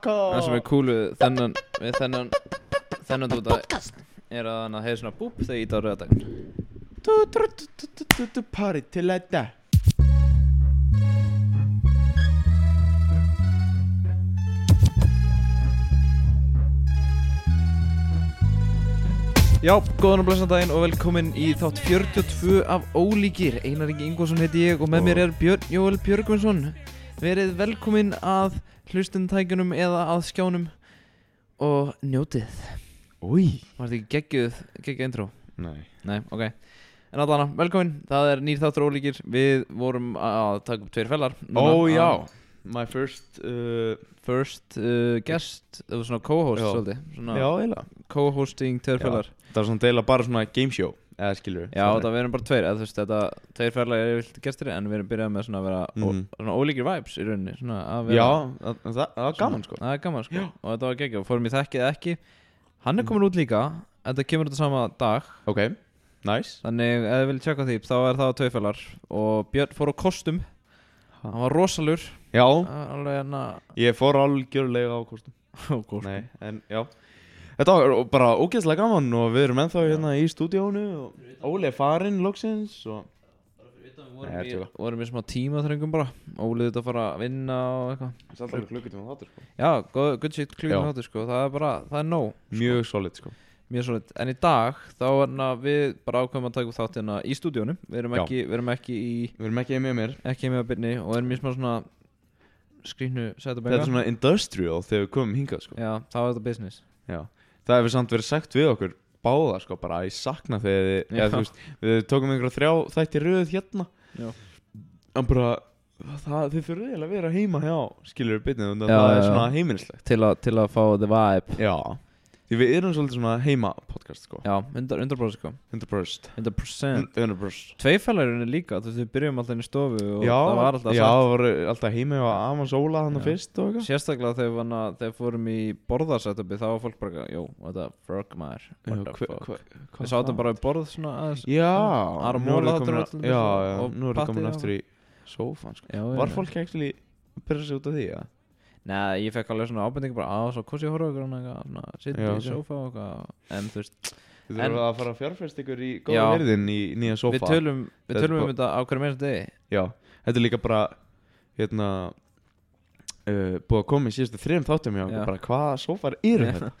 Það sem cool við þennan dúta að hann hefði svona búp þegar ég íta á rauðadaginn. Party til þetta. Já, góðan og blessan daginn og velkomin í þátt 42 af Ólíkir. Einar Ingi Ingvarsson heiti ég og með mér Björn Jóel Björgvinsson. Verið velkomin að hlustendækjunum eða að skjánum og njótið. Új. Var þetta ekki geggjuð intro? Nei, ok. En allana, velkomin. Það nýr þáttur Ólíkir. Við vorum að taka upp 2 fellar. já. My first guest, það var svona co-host svolítið. Svona já, eiginlega. Co-hosting 2 fellar. Það var svona deila bara svona game show, eða skilur Já, það verðum bara 2, eða þú veist, þetta 2 fellar yfirleitt gestir, en við erum byrjað með svona að vera svona ólíkir vibes í rauninni, svona að vera. Já, það var gaman sko. Það gaman sko, og þetta var geggjað, fórum í þekkið ekki. Hann komin út líka, þetta kemur út á sama dag. Ok, nice. Þannig, ef þið viljið tjekka því, þá það 2 fellar. Og Björn fór á kostum. Hann var rosalur. Já, alveg ég fór algjörlega á kostum. Nei, en já. Þetta var bara ógeðslega gaman og við erum ennþá hérna í stúdíónu og Óli farinn loksins og vorum í smá tímaþröngum bara. Óli þetta að fara að vinna og eitthvað. Það alltaf klukkutíma þáttur sko. Já, good shit klukkutíma þáttur sko. Það er nóg. Mjög solid sko. Mjög solid. En í dag þá við bara ákveðum að taka upp þátt hérna í stúdíónu. Við erum ekki með mér. Ekki með Birni og erum í smá svona skrýhnu setup. Þetta er svona industrial þegar við komum hingað sko. Já, þá þetta business. Já. Það hefur samt verið sagt við okkur báða sko, bara að ég sakna þegar þú veist, við tókum einhverja 3 þætti röð hérna. Já. En bara þið þurfið eiginlega að vera heima hjá skilur Birni, það er svona heimilislegt til að fá the vibe. Já. Því við erum svolítið svona heima podcast sko. Já, 100% sko. 100%. 2 fellar líka, þú veist, við byrjum alltaf inn í stofu og það var alltaf það var alltaf heima og Amans Óla þannig fyrst og eitthvað. Sérstaklega þegar fórum í borðarsetupi, þá var fólk bara, þetta frog maður. Við sátum bara í borð svona aðeins. Já, nú erum við komin aftur í sófan sko. Var fólk actually að byrja sig út af því, ja? Nei, ég fekk alveg svona ábendingu bara svo hvort ég horfa ykkur svona sitt í sófa og eitthvað, en þú veist Þið þurfum að fara að fjárfesta ykkur í góða virðin í nýja sófa. Við tölum þetta á hverju meira degi. Já, þetta er líka bara búið að koma í síðustu 3 þáttum hjá okkur, bara hvaða sófar eru þetta?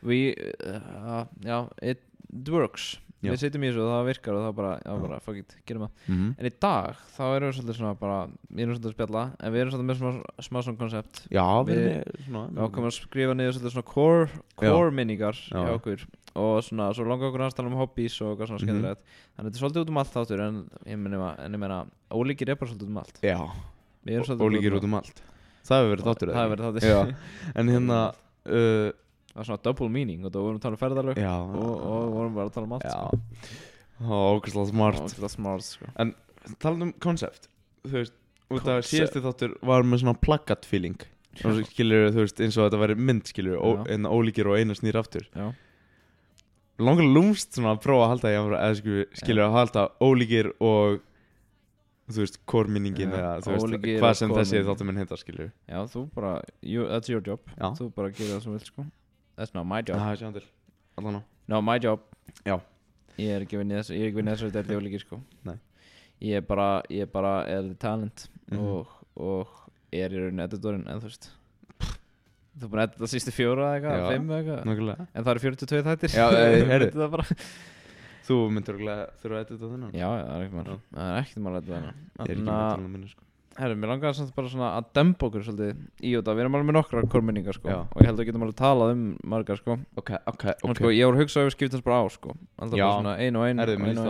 It works. Við sitjum í þessu og það virkar og það bara fuck it, gerum það. En í dag, þá erum við svolítið svona bara, við erum svolítið að spjalla, en við erum svolítið með smá svona koncept. Já, við ákveðum að skrifa niður svolítið svona core minningar hjá okkur og svona, svo langar okkur að tala um hobbies og eitthvað svona skemmtilegt. Þannig þetta er svolítið út allt þáttur, en ég meina, Ólíkir bara svolítið allt. Já, Ólíkir út allt. Það hefur verið þáttur. Það hefur verið þáttur. Já, en hérna það var svona double meaning og það vorum að tala um ferðarlög og vorum bara að tala um allt sko. Ógeðslega smart sko. En talað concept, þú veist, út af síðasti þáttur var með svona plakkat feeling skilur, þú veist, eins og þetta væri mynd skilur, en Ólíkir og Einar snýr aftur. Já. Langar lúmst svona að prófa að halda eða skilur að halda Ólíkir og þú veist, core-minningin eða þú veist, hvað sem þessi þáttur minn heitar skilur. Já, þú bara, that's your job. Já. Þú bara gerir það sem vilt sko. That's not my job. Sjá til, allan á. No, my job. Já. Ég er ekki vinnið þessu þetta Ólíkir sko. Nei. Ég bara the talent og í rauninni editorinn, en þú veist. Þú búin að edita sístu 4 eða eitthvað, 5 eða eitthvað. Nákvæmlega. En það eru 42 þættir. Já, heyrðu. Það bara. Þú myndir örugglega þurfa að edita þennan. Já, það er ekkert mál. Það er ekkert mál að edita þennan. Ég er ekki með tala minni sko. Herru, mér langar samt bara svona að dempa okkur svolítið í þetta. Við erum alveg með nokkrar core-minningar sko. Já. Og ég held að við getum alveg talað margar sko. Ok. Og sko, ég voru að hugsa að við skiptast bara á sko. Alltaf bara svona ein og ein.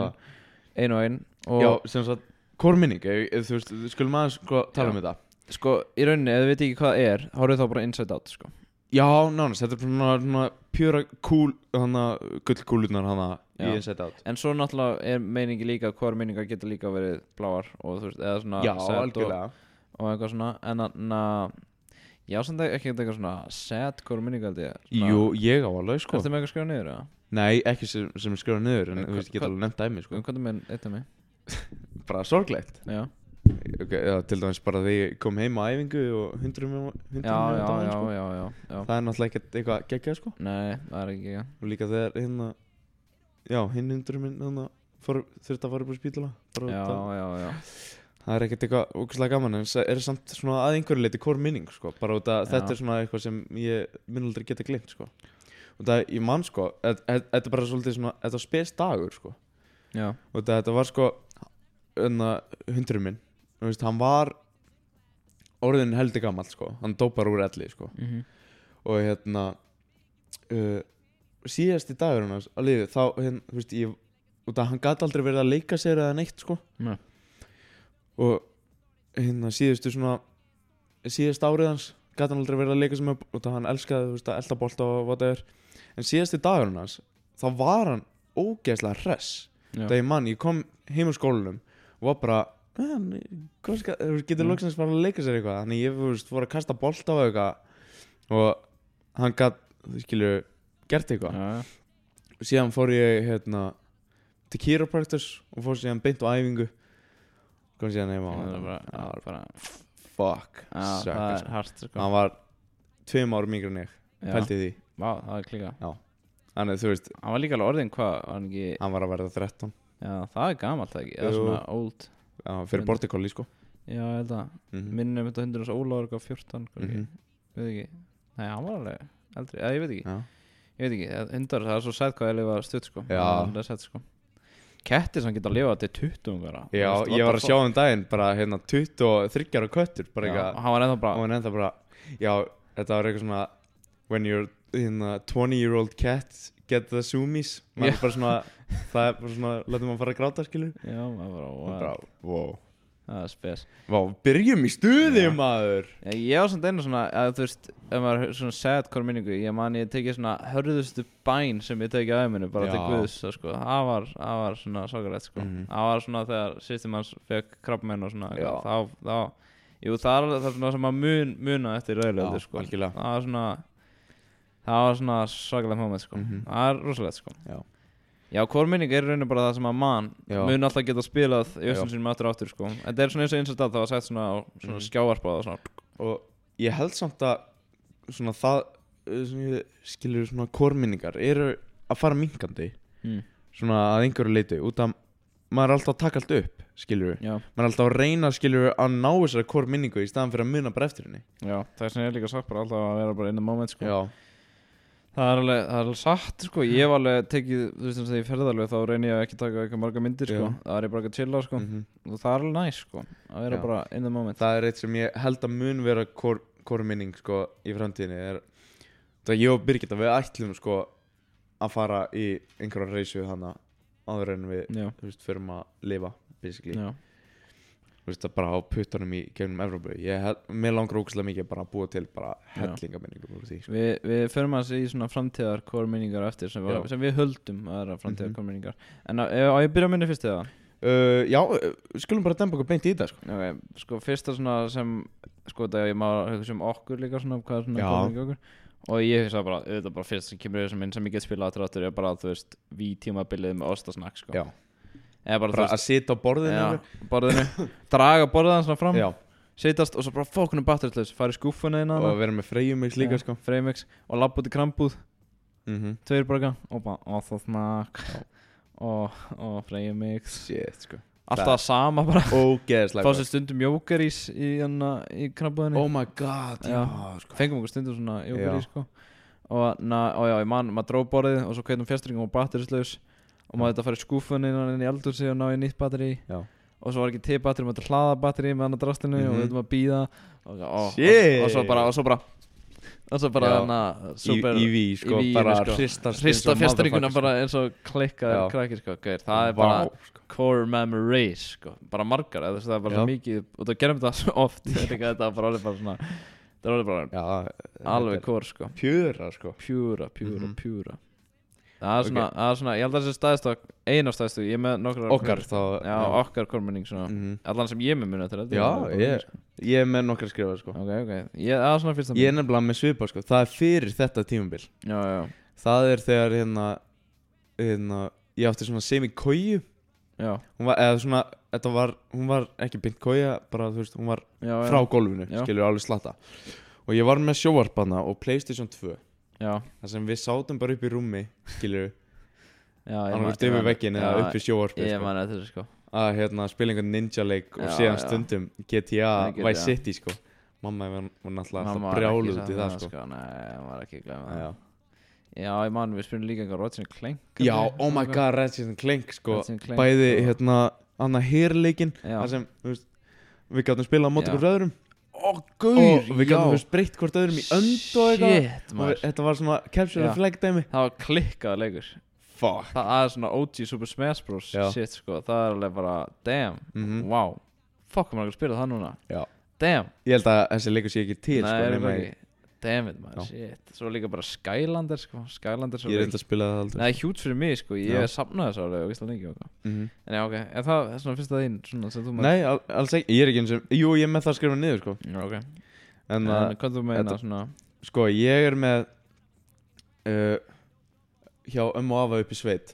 Já, sem sagt, core-minning, þú veist, við skulum aðeins sko tala um þetta. Sko, í rauninni, ef þið veit ekki hvað það horfið þá bara inside out sko. Já, nánast, þetta er svona pjúra gullkúlurnar hana í inside out. En svo náttúrulega meiningi líka, core-minningar getur líka verið bláar og þú veist, eða svona sad og eitthvað svona, en já, samt ekki eitthvað svona sad core-minningar held ég. Jú, ég á alveg sko. Ertu með eitthvað skrifað niður, eða? Nei, ekki sem skrifað niður, en þú veist, ég get alveg nefnt dæmi sko. Hvað er með eitt dæmi? Bara sorglegt. Já. okay, já, til dæmis bara þegar ég kom heim á æfingu og 100 mínútur Já. Það er náttúrulega ekkert eitthvað geggjað sko. Nei, það er ekki geggjað. Og líka þegar hinn 100 minn þurfti að fara upp á spítala. Já. Það er ekkert eitthvað ógeðslega gaman, en það er samt svona að einhverju leyti core minning sko. Bara út að þetta er svona eitthvað sem ég mun aldrei geta gleymt sko. Og það ég man sko, þetta er bara svolítið svona, þetta var spes dagur sko. Já. Og þetta var sko 100 minn, þú veist, hann var orðin heldur gamall sko, hann dó bara úr elli sko. Og síðasti dagurinn hans á lífi, þá þú veist, og það hann gat aldrei verið að leika sér eða neitt sko. Nei. Og síðast árið hans gat hann aldrei verið að leika sér með, og það hann elskaði, þú veist, að elda bolta og whatever. En síðasti dagurinn hans, þá var hann ógeðslega hress. Þegar ég kom heim úr skólanum og var bara, getur loksins fara að leika sér eitthvað. Þannig ég fór að kasta bolta á eitthvað og hann gat, skilur, gert eitthvað. Og síðan fór ég til chiropractors og fór síðan beint á æfingu. Kom síðan heim og það var bara fuck, það er hart sko. Hann var 2 árum yngri en ég, pældi því. Vá, það er klíka. Já, þannig þú veist, hann var líka alveg orðin, hvað var hann ekki? Hann var að verða 13. Já, það er gamalt það ekki, eða svona old. Já, fyrir bortikolli sko. Já, ég held að minnum þetta hundurins Ólaður eitthvað 14, veit ekki. Nei, hann var alveg eldri, eða ég veit ekki. Ég veit ekki, hundar, það er svo sætt hvað ég lifa stutt sko. Já. Það er sætt sko. Kettir sem geta að lifa til 20 ára. Já, ég var að sjá daginn bara 23 ára köttur bara eitthvað. Já, hann var ennþá bara. Já, þetta var eitthvað svona when your 20-year-old cat get the zoomies. Maður bara svona, það er bara svona, letum maður fara að gráta, skilur. Já, maður bara, wow. Það er spes. Vá, byrjum í stuði, maður. Já, ég var svona einu svona, að þú veist, ef maður er svona sad core minningu, ég tekið svona hörðustu bæn sem ég tekið að minu, bara til Guðs, sko. Það var svona sorgarlegt, sko. Það var svona þegar system hans fekk krabbamein og svona, það er svona sem að muna eftir rauðlöldu, sko. Algjörlega. Það var svona sorgarlegt moment, sko. Það er rosalegt, sko. Já, core minning er raunin bara það sem að mann mun alltaf geta spilað í öllum sínum aftur sko. Þetta er svona eins og það var sett svona á svona skjávarpa og svona. Og ég held samt að svona það skilur svona core minningar eru að fara minnkandi svona að einhverju leyti út af maður er alltaf að taka allt upp, skilur maður er alltaf að reyna, skilur að ná þessari core minningu í staðan fyrir að muna bara eftir henni. Já, það er sem ég líka sagt bara alltaf að vera bara in the moment sko. Já. Það er alveg satt sko, ég hef alveg tekið, þú veist þegar ég ferði alveg þá reynir ég ekki að taka eitthvað marga myndir sko, það er ég bara ekki að chilla sko og það er alveg næs sko, að vera bara in the moment. Það er eitt sem ég held að mun vera core minning sko í framtíðinni er, það ég og Birgitta við ætlum sko að fara í einhverja reysu þannig áður en við, þú veist, förum að lifa basically. Já. Þú veist, bara á puttanum í gegnum Evrópu. Mér langar ógeðslega mikið bara að búa til bara hellingaminningur úr því. Við förum að í svona framtíðar core minningar eftir sem við höldum að vera framtíðar core minningar. En á ég byrja að minna fyrst eða? Já, skulum bara dempa okkur beint í þetta sko. Okay, sko fyrsta svona sem, sko þetta ég má hugsa okkur líka svona, hvað er svona core minningar okkur? Og ég hugsa bara, auðvitað bara fyrst sem kemur þessum minn sem ég get spilað aftur er bara, þú veist, tímabilið með ostasnakk sko. Já. Bara að sitja á borðinu draga borðan svona fram sitast og svo bara fókunum batteritlaus fara í skúffuna og vera með Freyjumix líka sko. Freyjumix og labba út í krambúð 2 borga og bara ostasnakk og Freyjumix sko. Alltaf sama bara fá sér stundum jókerís í krambúðinni. Oh my god sko. Fengum okkur stundum svona jókerís sko. Og maður dró borðið og svo kveitum fjastringum og batterislaus og maður þetta farið skúfunni inn í eldhúsi og ná í nýtt batteri og svo var ekki til batteri, maður hlaða batteri með annað drastinu og við þurfum að býða og svo bara EV sko, bara hrista fjastringuna bara eins og klikkaðir krakkir sko. Það er bara core memories sko. Bara margar, það er bara mikið og það gerum þetta svo oft þetta var bara svona það er bara alveg core sko. Pjúra sko. Pjúra Það er svona, ég held að þessi eina stæðstu, ég er með nokkrar okkar þá, okkar core minning svona allan sem ég með muni eftir þetta. Ég er með nokkrar skrifað sko. Ok, það er svona fyrsta. Ég er nefnilega með svipa sko, það er fyrir þetta tímabil. Já. Það er þegar ég átti svona semi-kóju Já. Hún var, eða svona, hún var ekki beint koja, bara þú veist, hún var frá gólfinu, skilur alveg slatta. Og ég var með sjónvarpana og PlayStation 2. Já. Þar sem við sátum bara upp í rúmi, skilur. Annars yfir veggin eða upp í sjónvarpi. Ég man eftir þessu, sko. Að spila einhvern ninja-leik og síðan stundum GTA Vice City, sko. Mamma var náttúrulega alltaf brjáluð út í það, sko. Nei, hún var ekki glæð með það. Já, ég man, við spilum líka einhver Ratchet & Clank. Já, oh my god, Ratchet & Clank, sko. Bæði, annað herleikin, þar sem, þú veist, við gáttum spila á móti hvort öðrum. Gaur, og við gáttum breytt hvort öðrum í önd og eitthvað. Og þetta var svona capture the flag dæmi. Það var klikkað leikur. Fuck. Það er svona OG Super Smash Bros. Shit, sko. Það er alveg bara, damn, wow. Fuck, maður ekki spila það núna. Já. Damn. Ég held að þessi leikur sé ekki til, sko. Nei, það er ekki. Damn it, man, shit. Svo líka bara Skylander, sko. Skylander svo. Ég reyndi að spila það aldrei. Nei, hjút fyrir mig, sko. Ég safnaði þessu alveg og vissi það lengi og eitthvað. En já, ok. En það er svona fyrsta þín, svona sem þú með. Nei, alls ekki. Ég er ekki eins og, jú, ég er með það að skrifa niður, sko. Já, ok. En hvað þú meina svona? Sko, ég er með hjá og afa upp í sveit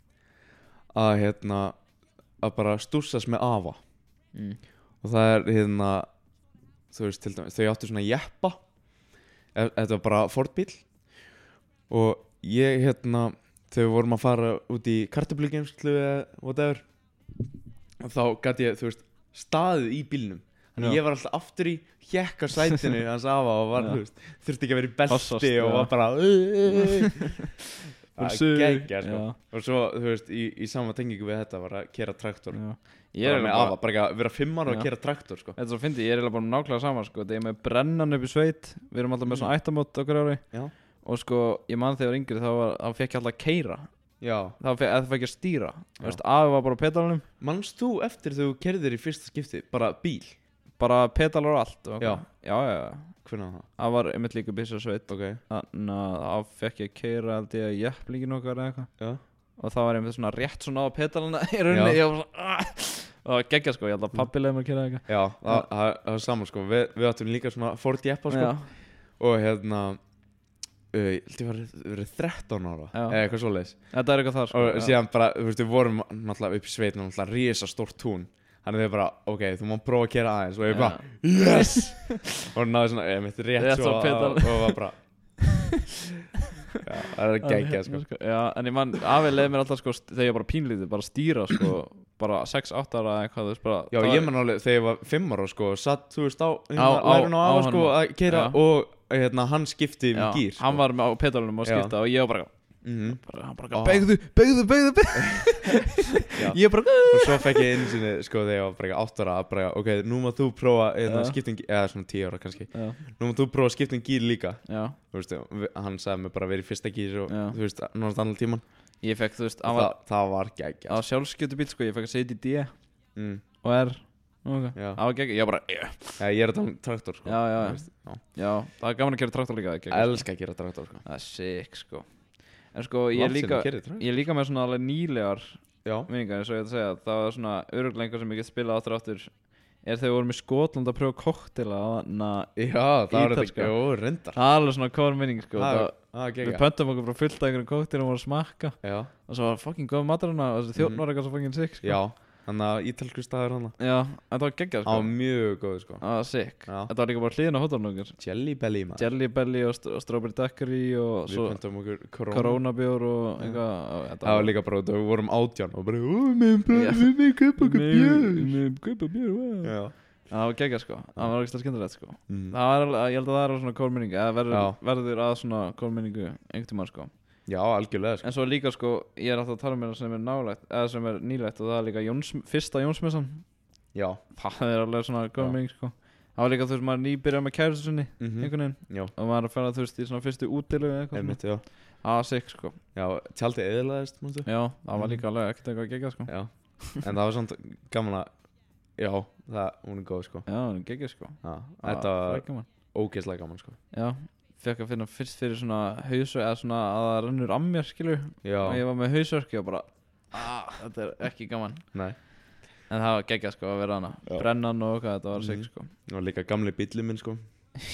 að bara stússast með afa. Og það er þú veist, til dæmis, þau áttu svona jeppa. Þetta var bara Ford bíl. Og ég þegar við vorum að fara út í kartöflugeymslu eða whatever, og þá gat ég, þú veist, staðið í bílnum. Þannig ég var alltaf aftur í hékka sætinu hans afa og var, þú veist, þurfti ekki að vera í belti og var bara það geggja, sko. Og svo, þú veist, í sama tengingu við þetta var að keyra traktor. Ég er með afa, bara að vera 5 ára og að keyra traktor, sko. Þetta svo fyndi, ég er bara nákvæmlega saman, sko. Þegar ég er með brennan upp í sveit, við erum alltaf með svona ættamót okkur ári. Og sko, ég man þegar yngri þá fekk ég alltaf að keyra. Já. Það fekk ég að stýra. Þú veist, afi var bara á pedalunum. Manst þú eftir þegar þú keyrðir í fyrsta skipti, bara bíl? Bara pedalar og allt og já. Hvernig var það? Það var einmitt líka byssasveit. Þannig að þá fekk ég að keyra held ég jepplingin okkar eða eitthvað. Og það var einmitt svona rétt svona á pedalana í rauninni. Ég var svona og það var geggjað, sko. Ég held að pabbi leiði mér að keyra eitthvað. Já, það var saman, sko. Við áttum líka svona Ford jeppa, sko. Og ég held ég verið 13 ára eða eitthvað svoleiðis. Þetta er eitthvað þar, sko. Og síðan bara, þú veist, við vorum náttúrulega upp í sveit, náttúrulega risastórt tún. Þannig þau bara, ok, þú má prófa að keyra aðeins. Og ég bara, yes! Og náði svona, ég mitt rétt svo og var bara já, það er geggjað, sko. Já, en ég man, afi leiði mér alltaf, sko, þegar ég bara pínlítið, bara stýra, sko, bara 6-8 ára eða eitthvað, þú veist, bara. Já, ég man alveg, þegar ég var 5 ára, sko, satt, þú veist, á lærun og afa, sko, að keyra og hann skipti við gír, sko. Hann var á pedalunum og skipta og ég var bara hann bara beigðu ég bara og svo fekk ég einu sinni, sko, þegar ég var bara 8 ára að bara, ok, nú má þú prófa skipting, eða svona 10 ára kannski nú má þú prófa skipting gír líka. Þú veist, hann sagði mig bara verið í fyrsta gír og þú veist, náttúrulega annan tíman ég fekk, þú veist, það var geggjað á sjálfskjötu bíl, sko, ég fekk að setja í D og R það var geggjað, ég bara ég er að tala um traktor, sko. Já, það er gaman að keyra traktor líka. Ég elska að keyra traktor, sko. Það er sick, sko. En sko, ég er líka með svona alveg nýlegar minningar, eins og ég ætla að segja. Það var svona örugglega einhver sem ég get spilað aftur er þegar við vorum í Skotland að pröfa koktela það var þetta, reyndar. Það er alveg svona core minning, sko. Við pöntum okkur frá fullt af einhverjum koktelum og smakka og svo var fucking góð matur hana og þessi þjóðn var eitthvað svo fucking sick, sko. Já. Þannig að ítalsku staður hana. Já, þetta var geggjað, sko. Það var mjög góð, sko. Það var sick. Þetta var líka bara hliðin á hótelnum okkur. Jelly Belly, maður. Jelly Belly og Strawberry Daiquiri og svo við pöntum okkur Corona bjór og eitthvað. Það var líka bara, við vorum 18 og bara við kaupa okkur bjór. Já. Það var geggjað, sko. Það var ekki skemmtilegt, sko. Ég held að það er svona kórminningu, eða verður að svona kórminningu einhvern tímann, sko. Já, algjörlega, sko. En svo líka, sko, ég er alltaf að tala um það sem er nálægt, eða sem er nýlegt og það er líka fyrsta Jónsmessan. Já. Það er alveg svona góð minning, sko. Það var líka, þú veist, maður nýbyrjað með kærustu sinni, einhvern veginn. Já. Og maður er að fara, þú veist, í svona fyrstu útilu eða eitthvað. Einmitt, já. Það var sick, sko. Já, tjaldið eyðilagðist, mústu. Já, það var líka alveg ekkert eitthvað geggjað, sko. Já. En það var samt gaman að, já, hún er góð, sko. Já, hún er geggjað, sko. Já, þetta var ógeðslega gaman, sko. Já. Fekk að finna fyrst fyrir svona hausverk eða svona að það rennur að mér, skilur. Já. Og ég var með hausverk og bara þetta er ekki gaman. Nei. En það var geggjað, sko, að vera hana. Brennan og eitthvað, þetta var sick, sko. Og líka gamli bíllinn minn, sko.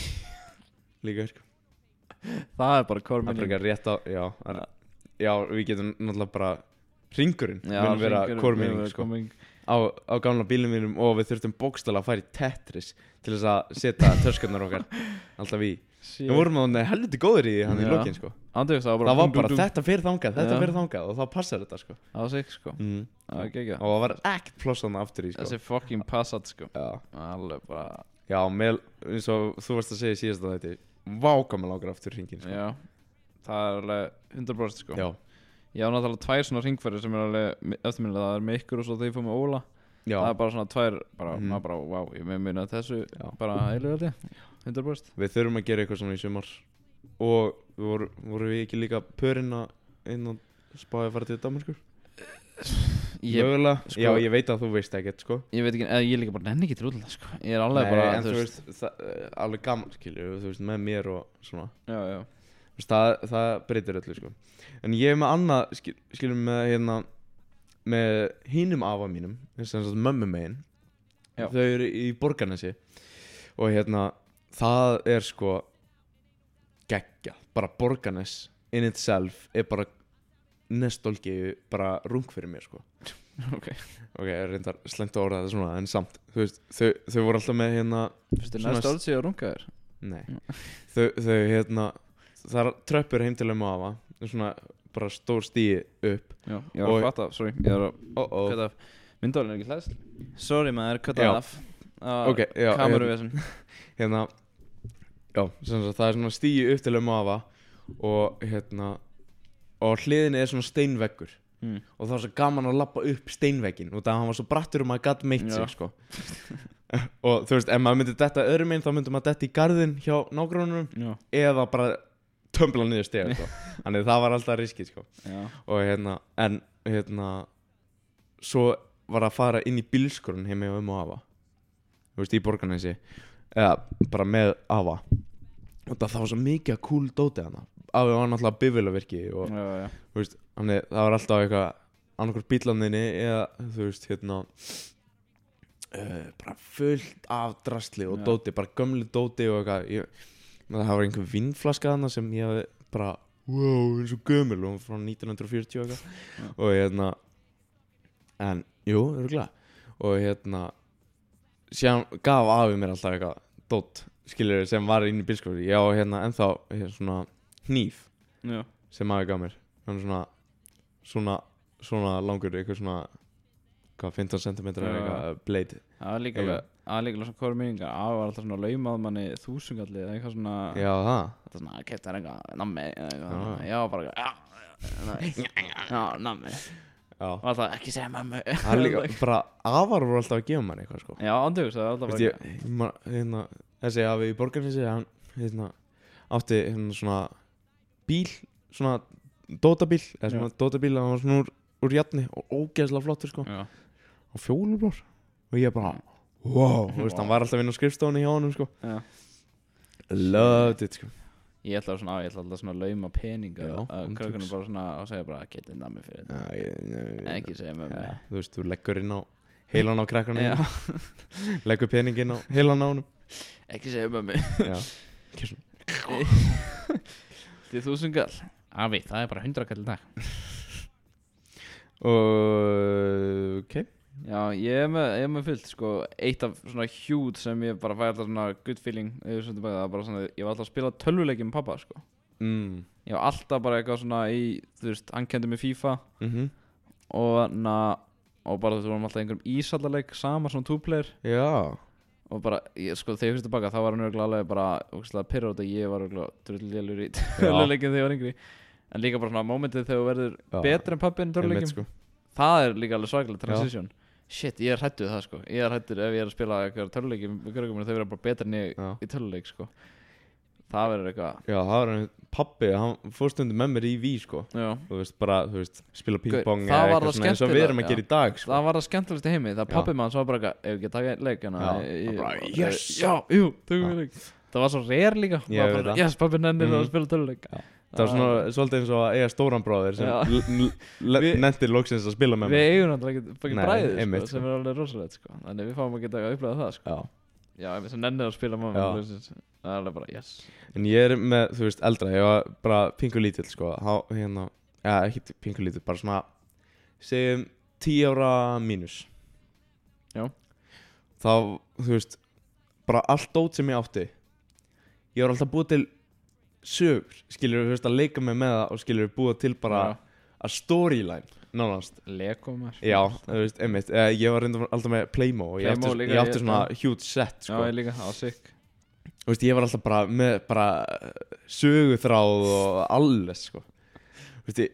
Líka, sko. Það er bara core minning. Það er bara rétt á, já, við getum náttúrulega bara hringurinn mun vera korming sko á gamla bílum mínum og við þurftum bókstaflega að fara í Tetris til þess að setja töskurnar okkar alltaf í. Við vorum á helviti góður í hann í lokin sko. Það var bara þetta fyrir þangað og þá passar þetta sko. Það var sick sko. Það var ekki. Og það var ekkert pláss þarna aftur í sko. Þessi fucking Passat sko. Alveg bara. Já, eins og þú varst að segja síðast að þetta váka með langar aftur hringin sko. Já, það er alveg 100% sko. Já. Ég á náttúrulega 2 svona hringferðir sem alveg eftirminnilega, það með ykkur og svo þegar ég fór með Óla. Já. Það bara svona 2, maður bara, wow, ég meina þessu bara heilugaldi, 100%. Við þurfum að gera eitthvað svona í sumar og voru við ekki líka pörinn að spáði að fara til Danmarkur? Mögulega, sko, já, ég veit að þú veist ekkert sko. Ég veit ekki, ég líka bara nenni ekki til útlanda sko. Ég er alveg bara, en þú veist, alveg gaman skilju, þú veist, með mér og svona. Já. Það breytir öllu sko. En ég er með annað skiljum með hinum afa mínum, þess að mömmu megin. Þau eru í Borgarnesi og það er sko geggjað, bara Borgarnes in itself er bara nestolgi bara rung fyrir mér sko. Ok, reyndar slengt að orða þetta svona, en samt þú veist, þau voru alltaf með Fyrstu nestolgi og rungaður? Nei, þau það er tröppur heim til afa, svona bara stór stíi upp. Já, ég var að fatta, sorry, ég var að kvæta af myndálinn er ekki hlæðsl. Sorry maður, kvæta af okay, kameruvesen. Já, það er svona stíi upp til afa og og hliðinni er svona steinveggur og það var svo gaman að labba upp steinvegginn og það hann var svo brattur maður gat meitt sig sko. Og þú veist, ef maður myndi detta öðrum einn þá myndi maður detta í garðinn hjá nágrannunum eða bara tömbla niður stiga sko. Þannig það var alltaf riskið sko. Og svo var að fara inn í bílskúrinn heima hjá og afa, þú veist, í Borgarnesi eða bara með afa og það var svo mikið að cool dóti hana. Afi var náttúrulega bifvélavirki og þú veist, þannig það var alltaf eitthvað annarkvort bílaninni eða þú veist, bara fullt af drasli og dóti, bara gömlu dóti og eitthvað. Það var einhver vínflaska þarna sem ég hafði bara wow, eins og gömul og frá 1940 og eitthvað. Og en jú, örugglega. Og síðan gaf afi mér alltaf eitthvað dót, skilur, sem var inn í bílskúrnum. Ég á ennþá svona hníf sem afi gaf mér. Svona langur, eitthvað svona 15 cm eitthvað blade. Það var líka svona hvori minningar. Afi var alltaf svona laumað manni 1000-galli eða eitthvað svona. Já, það. Þetta svona, keypti eitthvað nammi eða eitthvað. Já, bara nammi. Og alltaf ekki segja mömmu. Það líka, bara afar voru alltaf að gefa manni eitthvað sko. Já, andjóks, það var alltaf bara þessi afi í Borgarnesi, hann átti svona bíl, svona dótabíl, eða svona dótabíl, hann var svona úr járni og ógeðslega flottur sko. Já. Og fjólublár og ég bara wow, þú veist, hann var alltaf inn á skrifstofunni hjá honum sko. Já. Loved it sko. Ég ætla alltaf svona lauma peninga að krökkunum bara svona og segja bara getið nammi fyrir þetta. Ekki segja mömmu. Þú veist, þú leggur inn á heilan á krakkanum. Leggur peningin á heilan á honum. Ekki segja mömmu. Já. Ekki svona. Þetta er 1000 gall. Afi, það er bara 100 gall í dag. Ok. Já, ég er með fullt sko. Eitt af svona hjút sem ég bara fæði alltaf svona good feeling það var bara svona, ég var alltaf að spila tölvuleiki með pappa sko. Ég var alltaf bara eitthvað svona í, þú veist, hann kendi mig FIFA og bara þú vorum alltaf einhverjum ísallaleik sama svona 2-player. Já. Og bara, sko, þegar ég fyrst tilbaka þá var hann örgulega alveg bara pirra út að ég var örgulega drullélur í tölvuleikin þegar ég var yngri. En líka bara svona momentið þegar þú verður betri en pappin í tölvuleikim sko. Það er líka alveg svakalega transition. Shit, ég er hrættur það sko. Ég er hrættur ef ég er að spila eitthvað tölvuleiki með körgum þau verða bara betri en ég í tölvuleik sko. Það verður eitthvað. Já, það var pappi, hann fór stundum með mér í Wii sko. Já. Þú veist, bara, þú veist, spila ping-pong eða eitthvað svona eins og við erum að gera í dag sko. Það var það skemmtilegst í heimi. Það pappi mann svo bara eitthvað, ef ekki taka leik yes! Já, jú, tökum við leik. Það var svo rare líka. Yes, pappi nennir að spila tölvuleik. Það var svona svolítið eins og að eiga stóran bróðir sem nefndir loksins að spila með mig. Við eigum náttúrulega ekki bræðið sko, sem er alveg rosalegt sko. Þannig við fáum að geta að upplega það sko. Já, sem nennir að spila með mig loksins. Það er alveg bara, yes. En ég er með, þú veist, eldra. Ég var bara pingu lítill sko. Ekki pingu lítill, bara svona segjum 10 ára mínus. Já. Þá, þú veist, bara allt dót sem ég átti, ég var alltaf búið til sögur, skilur þú veist, að leika mig með það og skilur búið til bara að storyline, nánast. Lego maður. Já, þú veist, einmitt, ég var reyndar alltaf með Playmo og ég átti svona huge set, sko. Já, ég líka, það var sick. Þú veist, ég var alltaf bara með bara söguþráð og alles, sko. Þú veist,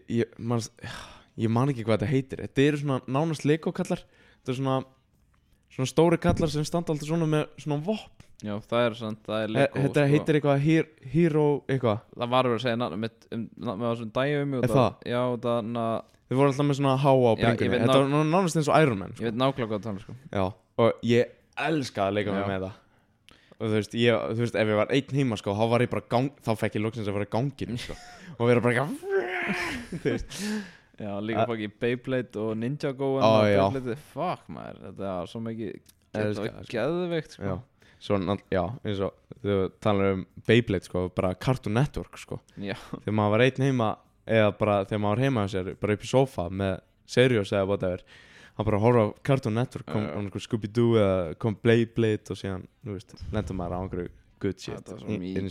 ég man ekki hvað þetta heitir. Þetta eru svona nánast Lego-kallar. Þetta er svona stóri kallar sem standa alltaf svona með svona vopn. Já, það er Lego. Þetta heitir eitthvað Hero eitthvað. Það var verið að segja nafnum með þessum dæjum. Það? Já, það Þið voru alltaf með svona háa á bringunni. Þetta var nánast eins og Iron Man, sko. Ég veit nákvæmlega hvað það er, sko. Já, og ég elskaði að leika mig með það. Og þú veist, ef ég var einn heima, sko, þá var ég bara þá fekk ég loksins að vera í ganginu, sko. Og vera bara þú veist. Já, líka fokk í Beyblade og Ninjago og Beyblade. Fuck, maður, þetta var svo mikið geðveikt, sko. Já. Svona, já, eins og þú talar Beyblade, sko, bara Cartoon Network, sko. Já. Þegar maður var einn heima, eða bara þegar maður var heima á sér, bara upp í sofa með Sirius eða whatever, hann bara horfa á Cartoon Network, kom einhver Scooby-Doo eða kom Beyblade og síðan, þú veist, lendur maður á einhverju good shit. Þetta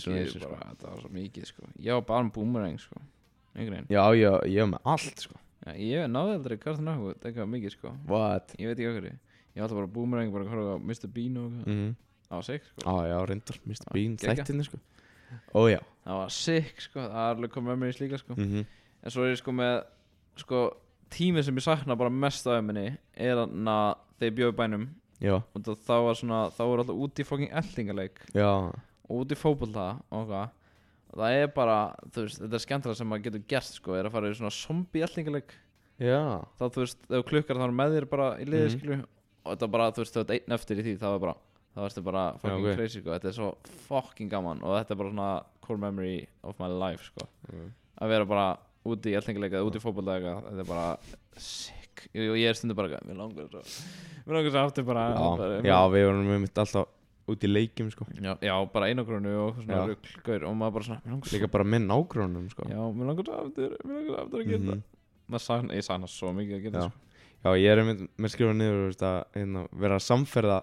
var svo mikið, sko. Ég var bara Boomerang, sko. Já, ég var með allt, sko. Já, ég náði aldrei Cartoon Network, það var mikið, sko. What? Ég veit ekki okkur. Ég var alltaf bara Boomerang, bara horfa á Mr. Bean og það var sick, sko. Já, reyndar, Mr. Bean, þættinni, sko. Já. Það var sick, sko. Það var alveg komið memories líka, sko. En svo ég, sko, með, sko, tímið sem ég sakna bara mest af minni þegar ég bjó í bænum. Já. Og þá var svona, þá voru alltaf úti í fucking eltingaleik. Já. Og úti í fótbolta og eitthvað. Og það er bara, þú veist, þetta er skemmtilega sem maður getur gert, sko, er að fara í svona zombie eltingaleik. Já. Þá, þú veist, þegar þú klukkar þá er með þér bara í liði, skilju. Og þetta bara, þú veist, það er einn eftir í því, það varstu bara fucking crazy, sko. Þetta er svo fucking gaman og þetta er bara svona core memory of my life, sko. Að vera bara úti í eltingaleika, úti í fótbolta, þetta er bara sick. Og ég er stundu bara, mér langar svo aftur bara. Já, við vorum alltaf út í leikjum, sko. Já, bara einakrónu og svona rugggaur og maður bara svona líka bara með nákrónum, sko. Já, mér langar svo aftur að geta ég sakna svo mikið að geta, sko. Já, ég er með skrifa niður, veist, að vera að samferða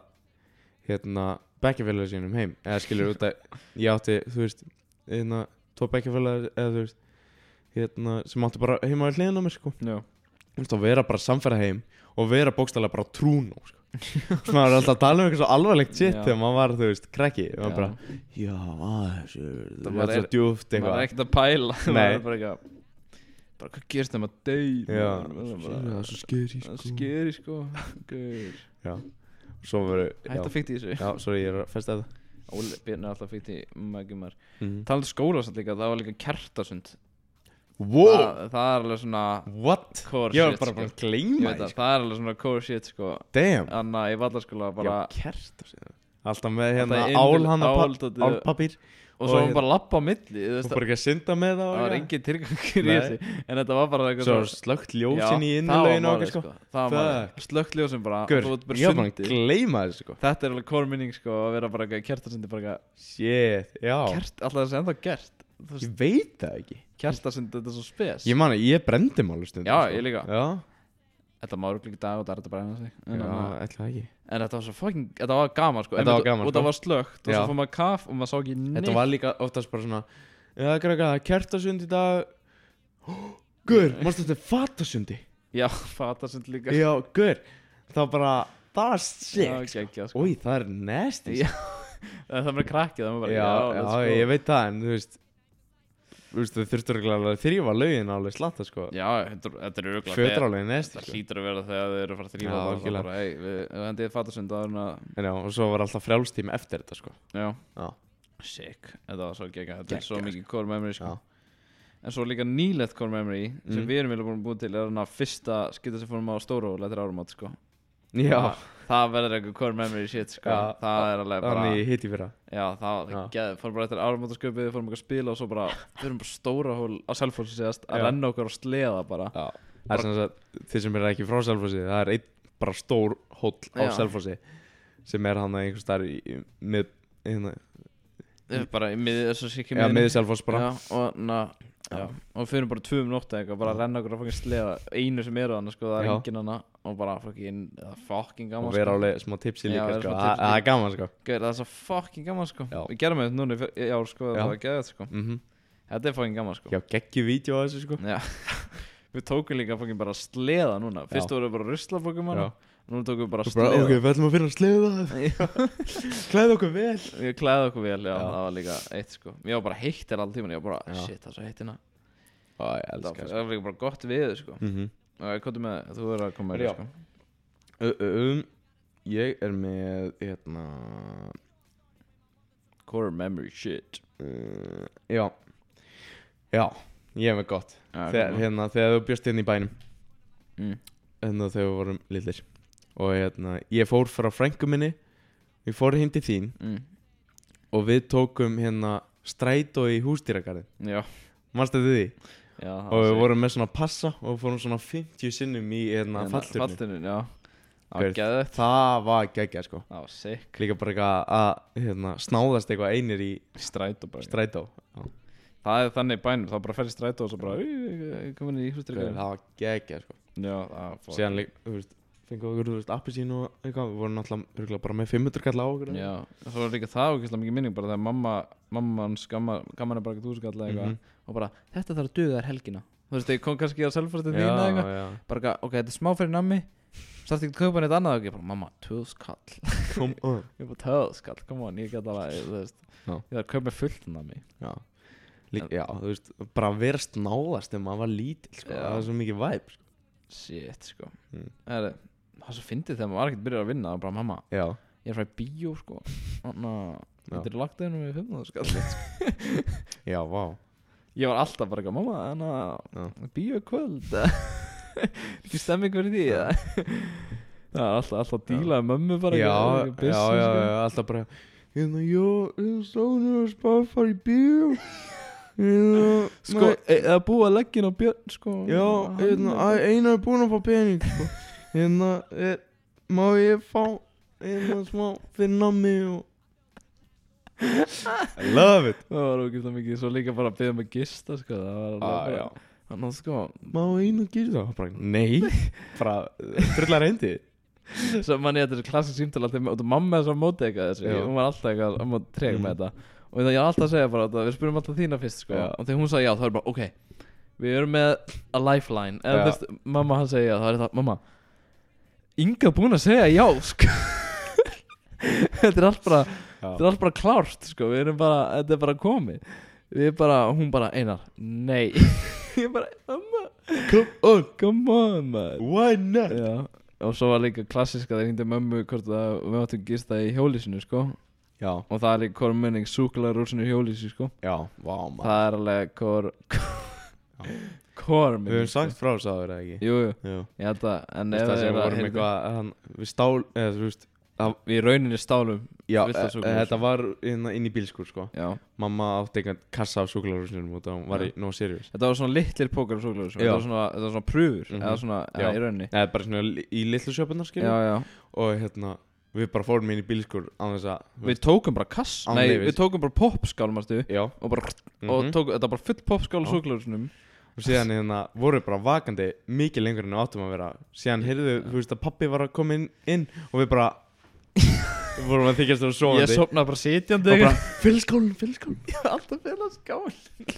bekkjarfélagar sínum heim, eða skilur út að ég átti, þú veist, 2 bekkjarfélagar, eða þú veist, sem átti bara heima við hliðina á mér, sko. Já. Þú veist, að vera bara að samferða heim og vera bókstaflega bara trúnó, sko. Svona var alltaf að tala eitthvað svo alvarlegt shit þegar maður var, þú veist, krekki og maður bara, já, það var svo djúpt eitthvað. Maður er ekkert að pæla. Nei. Bara hvað gerst þegar maður deyr? Já, það er svo scary, sko. Það er scary, sko. Gaur. Já. Svo verður, hætt að fikta í þessu. Já, sorry, ég er að festa þetta. Óli Björn er alltaf fikta í magumar. Talandi skóla samt líka, það var líka kertasund. Wow. Það er alveg svona what? Ég var bara að gleyma því, það er alveg svona core shit, sko. Damn. Þannig að í vallaskóla bara kertasund. Alltaf með álpapír. Og svo var bara lappa á milli. Og bara ekki að synda með það. Það var engin tilgangur í þessu. En þetta var bara eitthvað svo slökkt ljósin í innilöginu og sko. Það var slökkt ljósin bara. Ég var bara að gleyma þessu, sko. Þetta er alveg core minning, sko, að vera bara eitthvað kertasundi bara eitthvað. Shit, já. Alltaf þessi ennþá gert. Ég veit það ekki. Kertasundi, þetta er svo spes. Ég mani, ég brendi málu stund. Já, ég líka. Já. Þetta má örugglega í dag og það er þetta bara sig. Já, ætla ekki. En þetta var svo fucking, þetta var gaman, sko. Þetta var gaman, sko. Og það var slökkt og svo fór maður kaf og maður sá ekki neitt. Þetta var líka oftast bara svona, já, það er kertasund í dag. Guður, mástu þetta fatasundi? Já, fatasund líka. Já, guður, það var bara, það var sick. Já, geggja, sko. Új, það er nasty. Já, það er bara krakkið, það var bara, já, ég veit það, en þú veist, þau þurftur að þrýfa lögin alveg slatta, sko. Já, þetta er örugglega fötrálegin næst, það hlýtur að vera þegar þau eru að fara að þrýfa það og bara, hei, við hendið fatasund að já, og svo var alltaf frjálstími eftir þetta, sko. Já. Sick, þetta var svo gegga. Þetta er svo mikið core memory, sko. En svo líka nýlegt core memory sem við erum vilja búin til er fyrsta skipta sem fórum á Stórhól eftir áramót, sko. Já. Það verður eitthvað core memory shit, sko. Það er alveg bara þannig hitt í fyrra. Já, það fórum bara eftir áramótasköpið, fórum eitthvað að spila og svo bara við erum bara Stórahól á Selfossi síðast að renna okkur á sleða bara. Já. Það er svona að þið sem eru ekki frá Selfossi, það er einn bara stór hóll á Selfossi sem er hann einhvers þar í mið bara í mið þessu sikki miðin. Já, miði Selfoss bara. Já, og Já. Og fyrir bara 2 nótt eitthvað, bara renna okkur að fucking sleða einu sem eru þannig sko, það er enginn hana og bara fucking gaman og vera alveg smá tipsi líka sko, það er gaman sko. Það er svo fucking gaman sko. Við gerum þetta núna í ár sko, það var geðið sko. Þetta er fucking gaman sko. Já, geggjum vídeo á þessu sko. Já. Við tókum líka fucking bara sleða núna. Fyrst voru við bara ruslafókum hana. Núna tókum við bara sleða. Ok, við ætlum að finna sleða. Klæða okkur vel. Við klæða okkur vel, já. Það var líka eitt sko. Ég var bara heitt all tíman. Ég var bara, shit, það er svo heitt hérna. Ég elska það var líka bara gott við sko. Og hvað með, þú verður að koma með sko. Ég er með, core memory shit. Já, ég er með gott. Þegar þú bjóst inn í bænum. Þegar við vorum lillir. Og ég fór frá frænku minni. Við fórum heim til þín. Og við tókum strætó í Húsdýragarðinn. Já. Manstu eftir því? Já. Og við vorum með svona passa og við fórum svona 50 sinnum í fallturnin. Já. Það var geggjað sko. Það var sick. Líka bara eitthvað að snáðast eitthvað einir í strætó. Það er þannig í bænum, þá bara fer í strætó og svo bara komin í Húsdýragarðinn. Það var geggjað sko. Já, það var síðan líka, þú veist, fengið okkur appelsín og eitthvað. Við vorum náttúrulega bara með 500 kall á okkur. Já, það var líka það og mikið minning bara þegar mammans gaman er bara 1000 kall eitthvað og bara, þetta þarf að duga þær helgina. Þú veist, ég kom kannski á Selfostið þín eða eitthvað. Bara, ok, þetta er smá fyrir nammi. Starti ekki að kaupa neitt annað og ég bara, mamma, 2000 kall. Come on. Ég bara, 2000 kall, come on, ég get alveg, þú veist. Ég þarf að kaupa með fullt nammi. Já, þú veist, bara að vera snáðast þegar maður var lítill, sko. Það var svo mikið vibe, sko. Shit, sko. Það er svo fyndið þegar maður var ekkert byrjað að vinna. Það var bara, mamma, ég er frá í bíó, sko. Þetta er lagt einu með 500 skall, sko. Já, vá. Ég var alltaf bara eitthvað, mamma, bíó kvöld. Ekki stemming fyrir því, það er alltaf að díla með mömmu bara. Já, alltaf bara, stónu og spáð fara í bíó. Sko, eða búið að leggja inn á Björn, sko. Já, Einar er búinn að fá pening, sko. Má ég fá smá fyrir nammi og I love it. Það var ógeðslega mikið, svo líka bara að biðja mig gista, sko. Það var bara, þannig, sko. Má Einar gista? Nei, bara drullar hendi. Svo man ég þetta er klassisk símtala og mamma er svo að móti eitthvað þessu. Hún var alltaf eitthvað að móti treg með þetta. Og ég var alltaf að segja bara við spyrum alltaf þína fyrst sko. Og þegar hún sagði já þá er bara ok, við erum með a lifeline. Eða þú veist, mamma hann segja þá er þetta, mamma Inga búin að segja já sko. Þetta er allt bara klárt sko. Við erum bara, þetta er bara komið. Hún bara, Einar, nei. Ég bara, mamma Come on man. Why not? Já. Og svo var líka klassisk að þeir hringdi mömmu hvort að við áttum að gista í hjólísinu sko. Já. Og það er líka core minning súkkulaðirúsinu í hjólísi sko. Já, vá maður. Það er alveg core minning. Við höfum sagt frá þess aður eða ekki? Jú. Ég held að, en ef það vorum eitthvað, við stál, eða þú veist við í rauninni stálum. Já, þetta var inn í bílskur sko. Já. Mamma átti einhvern kassa af súkkulaðirúsinum og það var no serious. Þetta var svona litlir pókar af súkkulaðirúsinum. Þetta var svona pröfur eða svona í rauninni. Eða bara svona í litlu sjöpunar skilur. Já. Og við bara fórum inn í bílskur á þess að við tókum bara kass, við tókum bara popskál og bara þetta bara full popskál og súkkulaðirúsinum. Og síðan voru við bara vakandi mikið lengur en við áttum að vera. Síðan heyrðu þú veist að pappi var að koma inn og við bara við vorum að þykjast að vera sofandi. Ég sofnaði bara sitjandi og bara fylgskálun. Já, alltaf fylgskálun.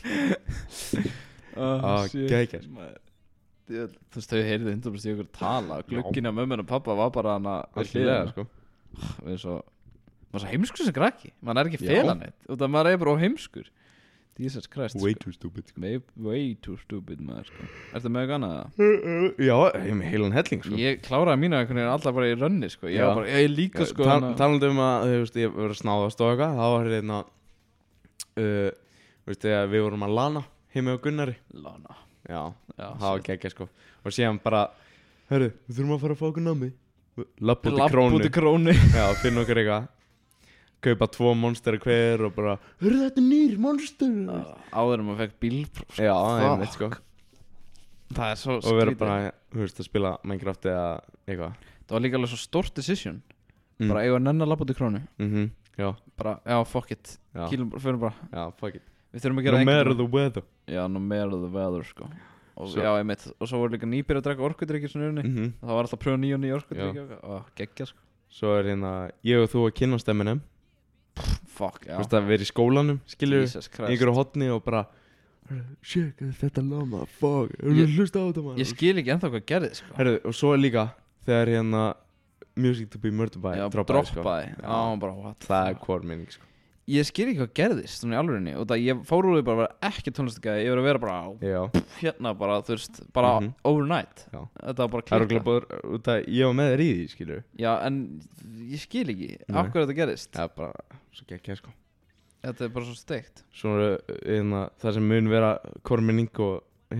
Gækjar. Þú veist, þau heyrðu 100% í okkur tala. Glugginn af mömmun og pappa var bara hana alltaf sko. Við erum svo maður er svo heimskur sem krakki. Man er ekki félan eitt. Og það maður er bara heimskur. Jesus Christ. Way too stupid sko. Way too stupid maður sko. Ertu með eitthvað annað? Já, ég er með heilan helling sko. Ég kláraði mínu einhvern veginn alltaf bara í rönni sko. Ég var bara, ég líka sko. Talandi að, þú veist, ég var að snáðast og eitthvað. Það var veist, þegar við vorum að lana heima á Gunnari. Lana. Já, það var geggja sko. Og síðan bara, hörru, við þurfum að fara að fá okkur nammi. Lapp út í krónu. Já, finna okkur eitthvað. Kaupa 2 monster hver og bara, hörru, þetta er nýr monster. Áður maður fekk bílpróf. Já, einmitt sko. Það er svo skrítið. Og vera bara, þú veist, að spila Minecraft eða eitthvað. Það var líka alveg svo stórt decision. Bara eiga að nenn að lappa út í krónu. Já. Bara, já, fuck it. Kýlum, fyrir bara. Já, fuck it. Við þurfum að gera no matter the weather. Já, no matter the weather sko. Og Svo- já, einmitt. Og svo voru líka nýbyrja að drekka orkudrykkir svona unni. Það var alltaf að pröfa nýja orkudrykkir. Geggja sko. Svo ég og þú að kynnast Eminem. Fuck, já. Þú veist að vera í skólanum, skilur Jesus í Christ. einhverju hotni og bara shit, þetta lama, fuck hlusta á þetta maður. Ég skil ekki ennþá hvað gerði sko. Herðu, og svo líka þegar Music to be Murdered by Já, droppaði, droppaði. sko. Já, bara what the Það fuck. core minning sko. Ég skil ekki hvað gerðist svona í alvörinni. Og það ég fór úr því bara að vera ekki tónlistagæði. Ég verið að vera bara Já, hérna bara, þú veist, bara overnight. Já. Þetta var bara það eru klikka. glæður út að ég var með þér í því, skilur Já, en ég skil ekki Nei. af hverju þetta gerðist. Það er bara svo geggja sko. Þetta er bara svo steikt. Svo það sem mun vera core minning og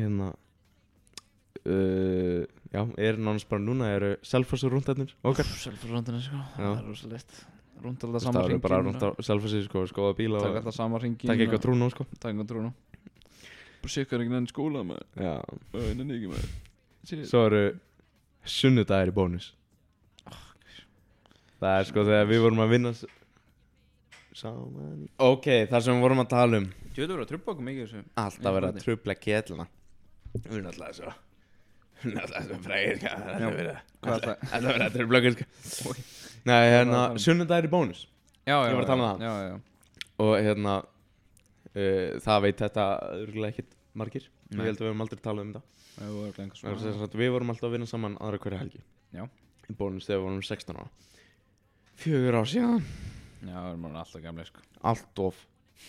já, nánast bara núna eru Selfoss og rúndarnir okkar. Selfoss-rúndinni sko. Já. Það er rosalegt. Rúndar alltaf Það sama eru hringin. bara rúnt á Selfossi sko, skoða bíla Takk og alltaf sama hringin. taka eitthvað trúnó sko. Takk eitthvað trúnó. Bara sikkar ekki nenni skóla með. Já. Nenni ekki með. Svo eru sunnudagir í bónus. Það er sko þegar við vorum að vinna saman. Ok, þar sem við vorum að tala um Þú veit að vera að trubba okkur mikið þessu. alltaf vera að trubla kjellina. Við erum alltaf svo alltaf frægir alltaf vera að trubla okkur. Nei, sunnudagir í bónus. Já, Ég var að tala um það. Já. Og það veit þetta örugglega ekkert margir. Nei. Ég held að við höfum aldrei talað um þetta. Já, þú verður lengur Það er svona. sem sagt, við vorum alltaf að vinna saman aðra hverja helgi. Já. Í bónus þegar við vorum 16 ára. 4 ár síðan. Já, við erum alltaf gamlega sko. Allt of.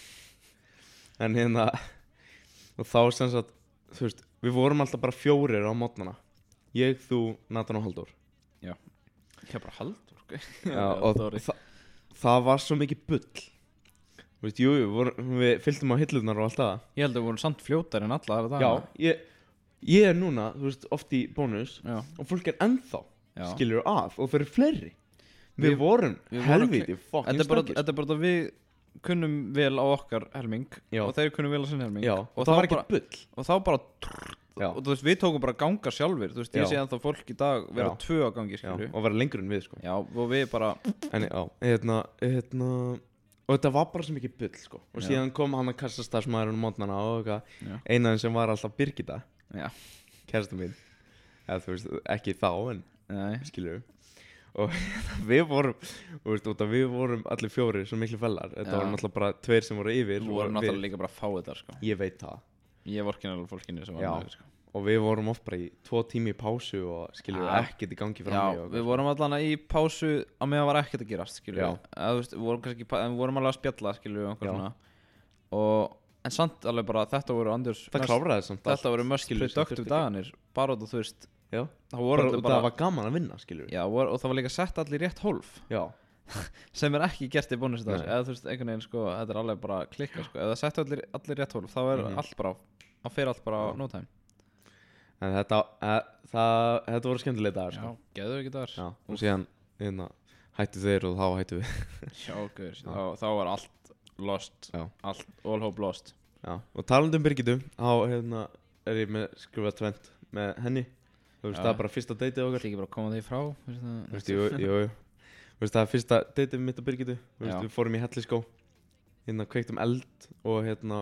En og þá sem sagt, þú veist, við vorum alltaf bara 4 á mótnana. Ég, þú, Nathan og Halldór. Ég er bara Halldór sko. Já, og það var svo mikið bull. Þú veist, jú, við fylgdum á hillurnar og allt það. Ég held að við vorum samt fljótar en alla aðra Já, daga. ég er núna, þú veist, oft í bónus Já. og fólk er ennþá, Já. skilur að, og fyrir fleiri. Við Við vorum vorum helviti fucking Þetta er bara stökkir. þetta er bara að við kunnum vel á okkar helming. Já. Og þeir kunnum vel á sinn helming. Já, Og það þá var ekki bara- bull. Og þá bara Já. Og þú veist, við tókum bara ganga sjálfur. Þú veist, ég Já. sé ennþá fólk í dag vera Já. 2 á gangi, Já, skilju. og vera lengur en við, sko. Já, og við bara En já, og þetta var bara svo mikið bull, sko. Og Já. síðan kom hann að kassastarfsmaðurinn á mótnana og Já. einaðin sem var alltaf Birgitta, Já. kærasta mín. Eða þú veist, ekki þá, en Nei. skilur og við vorum, þú veist, út að við vorum allir 4 svo miklu fellar. Þetta Já. voru náttúrulega bara 2 sem voru yfir Þú og voru við- náttúrulega líka bara að fá þetta, sko. Ég veit það. Ég vorkin alveg fólkinu sem var Já. með, sko. Og við vorum oft bara í 2 tími í pásu og skilur Já. ekkert í gangi fram Já, í og við vorum allan í pásu á meðan var ekkert að gerast, skilju. Já. Eða, þú veist, við vorum kannski en við vorum alveg að spjalla, skilju, og Já. einhver svona. Og en samt alveg bara þetta voru Anders það kláraði samt allt, Þetta voru most skilur, sem productive þurfti ekki. dagarnir. Bara út og þú veist, Já, það voru bara þetta út að bara það var gaman að vinna, skilur. Já, og það var líka sett allir í rétt hólf. Já, Sem er ekki gert í bónusdags. Nei. Eða þú veist, einhvern veginn, sko, þetta er alveg bara klikka, sko. Ef það settu allir rétt hólf, þá er Mhm. allt bara þá fer allt bara á Já. no time. en þetta voru skemmtilega dagar, Já, sko. geður ekki dagar. Já, og síðan hættu þeir og þá hættu við. Já, guður. Þá var allt lost. Já. Allt, all hope lost. Já, og talandi um Birgitu, þá er ég með skrifað tvent með henni. Þú veist, Já. það er bara fyrsta dateið okkar. Ekki bara koma því frá. Þú veist, jú. Þú veist, það er fyrsta dateið mitt og Birgitu. Þú veist, Já. við fórum í Helliskó, kveiktum eld og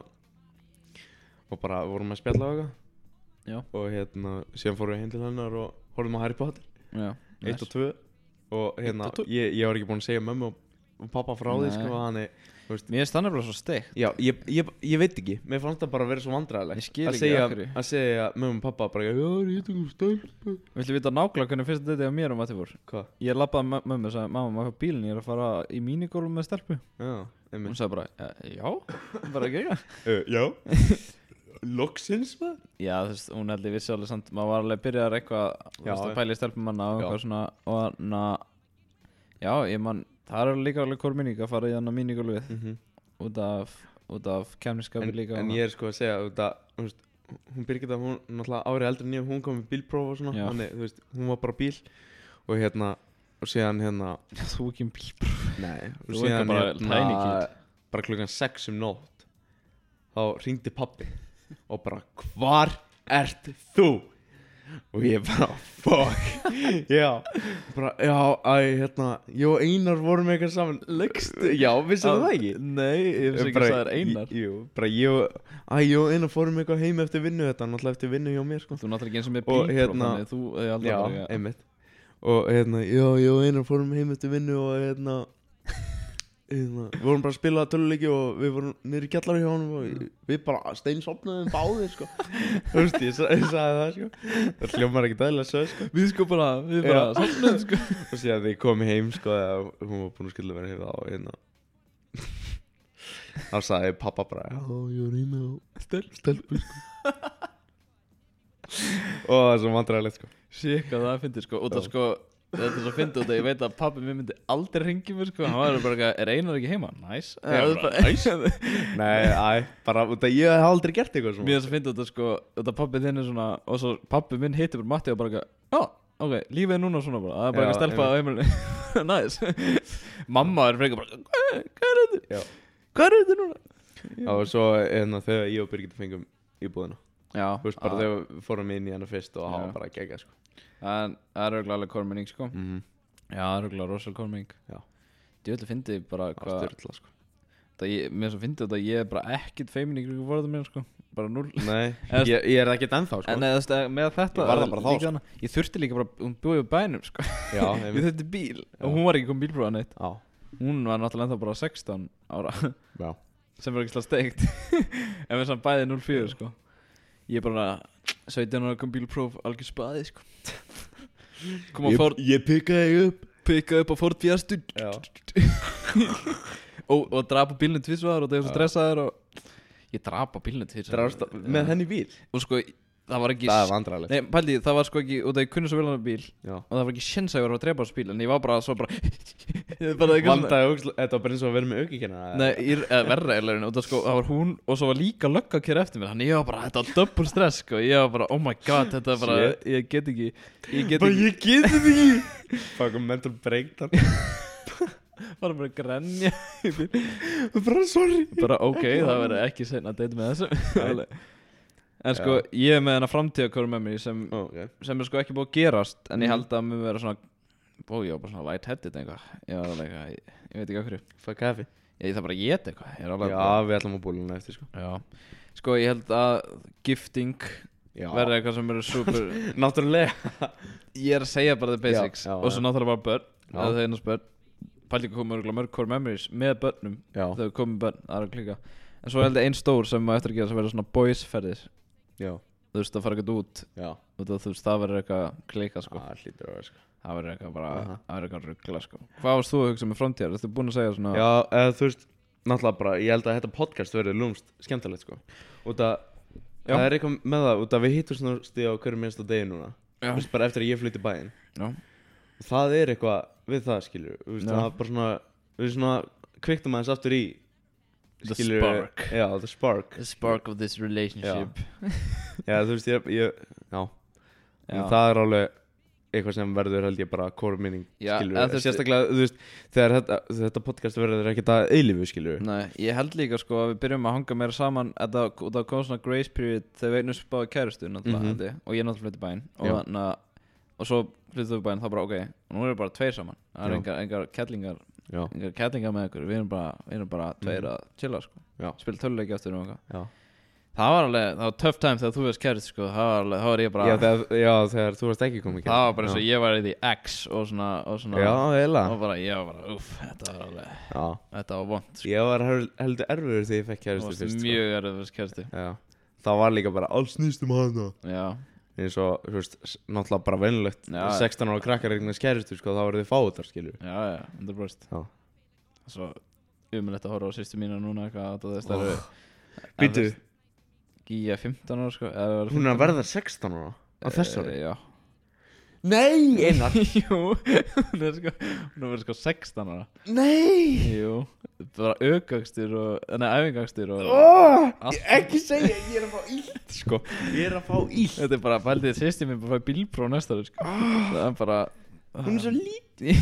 og bara vorum að spjalla á eitthvað. Já. Og síðan fórum við heim til hennar og horfum á Harry Potter Já. 1 og 2 og 1 og 2. ég var ekki búinn að segja mömmu og pappa frá því, Nei. sko, þannig Mér finnst það nefnilega svo steikt. já, ég veit ekki, mér fannst það bara að vera svo vandræðilegt Ég skil að ekki segja, af hverju. að segja mömmu og pappa bara, já, ég heit um stelpu. Viltu vita nákvæmlega hvernig fyrst þetta á mér og Matti fór? Hvað? Ég labbaði mömmu og sagði, mamma, maður fá bílinn, ég er að fara í mínigólf með stelpu. Já, Hún einmitt. sagði bara, já, bara ekki eitthvað. Já loksins, maður. Já, þú veist, hún held ég vissi alveg samt, maður var alveg byrjaðar eitthvað, þú Já, veist, að já. pæla í stelpum manna og Já. eitthvað svona, og já, ég man, það er líka alveg hvort minning að fara í hann að mínigólfið, út af kemniskapi líka. En ég er sko að segja, þú veist, hún Birgitta, hún náttúrulega árið eldri en ég, hún kom með bílpróf og svona, Já. þannig, þú veist, hún var bara bíl og og síðan Þú ekki um bílpróf. nei, og Þú síðan bara tiny kid. bara klukkan 6 nótt þá hringdi pabbi og bara, hvar ert þú? og ég bara, fuck já, bara, ég og Einar vorum eitthvað saman Leggstu? Já, vissir það ekki? Nei, ég vissi ekki að það er Einar Jú, bara ég og Einar fórum eitthvað heim eftir vinnu þetta, náttúrulega eftir vinnu hjá mér sko. Þú náttúrulega ekki eins og með bílpróf þannig þú já, einmitt og ég og Einar fórum heim eftir vinnu og við vorum bara að spila töluleiki og við vorum niður í kjallari hjá honum og við bara steinsopnaðum báðir sko. Þú veist, ég sagði það sko. Það hljómar ekki dæla sög sko. Við bara sopnaðum sko. Og síðan þegar ég kom heim sko, hún var búin að skilja verið hérna og þá sagði pappa bara já, ég var heima á stelpu sko. Og það er svo vandræðilegt sko. Sér hvað það finnir sko. Og það sko, þetta er svo fyndið út að ég veit að pabbi mér myndi aldrei hringja mér sko. Hann var bara eitthvað, Einar ekki heima? Nice. Nei, bara út að ég hef aldrei gert eitthvað svona. Mér er svo fyndið út að sko, út að pabbi þinn er svona, og svo pabbi minn hitti bara Matti og bara eitthvað, ok, lífið er núna svona bara. Það er bara eitthvað stelpa á heimilinu. Nice. Mamma er frekar bara, hvað er þetta? Hvað er þetta núna? Já, og svo þegar ég og Birgitta fengum íbúðina. Já. Þú veist, bara þegar við fórum inn í hana fyrst og hafa bara geggjað sko. Það er örgulega alveg kormenning sko. Já, það er örgulega rosalega kormenning. Já. Djöfull fyndi bara hvað styrla sko. Mér svo fyndi þetta að ég er bara ekkert feimin í kringum forðum mér sko. Bara 0. Nei, ég er ekkert ennþá sko. En með þetta ég var það bara þá sko. Ég þurfti líka bara, hún búið við bænum sko. Já, ég þurfti bíl og hún var ekki komið bílprófa neitt. Já. Hún var náttúrulega ennþá bara 16 ára. Já. Sem var ekki slá steikt. En við samt bæði 04 sko. Ég bara 17 ára kom bílpróf algjör spaði sko. Ég pikkaði upp á Ford Fiesta og draf á bílnum tvisvar og það var svo stressaður og ég draf á bílnum tvisvar með henni bíl og sko það var ekki það er vandræðilegt. Nei, pældi, það var sko ekki og það ég kunni svo vel hann á bíl já. Og það var ekki sjens að ég var að drepa á bíl en ég var bara svo bara vandaði þetta var bara eins og að vera með aukikenna. Nei, verra og það sko það var hún og svo var líka lögga að kera eftir mér þannig ég var bara þetta var double stress sko ég var bara oh my god þetta var bara ég get ekki fucking mental breakdown bara grenja bara sorry bara ok það verður ekki seinna að deyta með þessu en sko ég er með hennar framtíðakóru með mér sem er sko ekki búið að gerast en ég held að mér vera svona ég var bara svona light-headed eitthvað ég veit ekki af hverju fæ kaffi ég það bara get eitthvað já við ætlum að búluna eftir sko já sko ég held að gifting verður eitthvað sem eru super náttúrulega ég er að segja bara the basics já, og svo náttúrulega bara börn eða þau einast börn pæli ekki að koma mörg core memories með börnum þegar við komum börn aðra klíka en svo held ég einn stór sem maður eftir að gera sem verður svona boys-ferðir já þú veist það fara eitthvað út og þú veist það verður eitthvað klika sko það verður eitthvað bara það verður eitthvað ruggla sko hvað varst þú að hugsa með framtíðar ertu búin að segja svona já eða þú veist náttúrulega bara ég held að þetta podcast verður lúmst skemmtilegt sko og það er eitthvað með það og við hittum svona stíð á hverju minnsta degi núna þú veist bara eftir að ég flytti bæinn og það er eitthvað við það skilur það er bara svona við svona kviktum aðeins aftur í skilur, the spark of this relationship já þú veist já það er alveg eitthvað sem verður held ég bara core minning skilur sérstaklega þú veist þegar þetta podcast verður ekkert að eilífu skilur nei ég held líka sko að við byrjum að hanga meira saman og það kom svona grace period þegar við eignum spáði kærustu náttúrulega og ég náttúrulega flytti bæinn og svo flyttum við bæinn þá bara ok og nú erum við bara tveir saman það er engar kettlingar með ykkur við erum bara tveir að chilla sko spila töluleiki eftir og eitthvað það var tough time þegar þú veist kærist sko það var ég bara þegar þú varst ekki komið það var bara eins og ég var í því X og svona og bara ég var bara þetta var alveg þetta var vond sko. Ég var heldur erfiður þegar ég fekk kæristu fyrst mjög erfiður kæristu það var líka bara alls snýst hana eins og þú veist náttúrulega bara venjulegt 16 ára krakkar eignast kæristu sko þá voru þið fáutar skilur já 100% svo umrætt að horfa á sýstu mína núna eitthvað býtu Gíja 15 ára sko hún er að verða 16 ára á þessari já nei Einar jú hún er verið sko 16 ára nei jú bara aukakstur og æfingakstur og ekki segja ég er að fá illt sko ég er að fá illt þetta er bara bældið sýstum minn bara fæ bílpróf næsta ári sko það er bara hún er svo lítið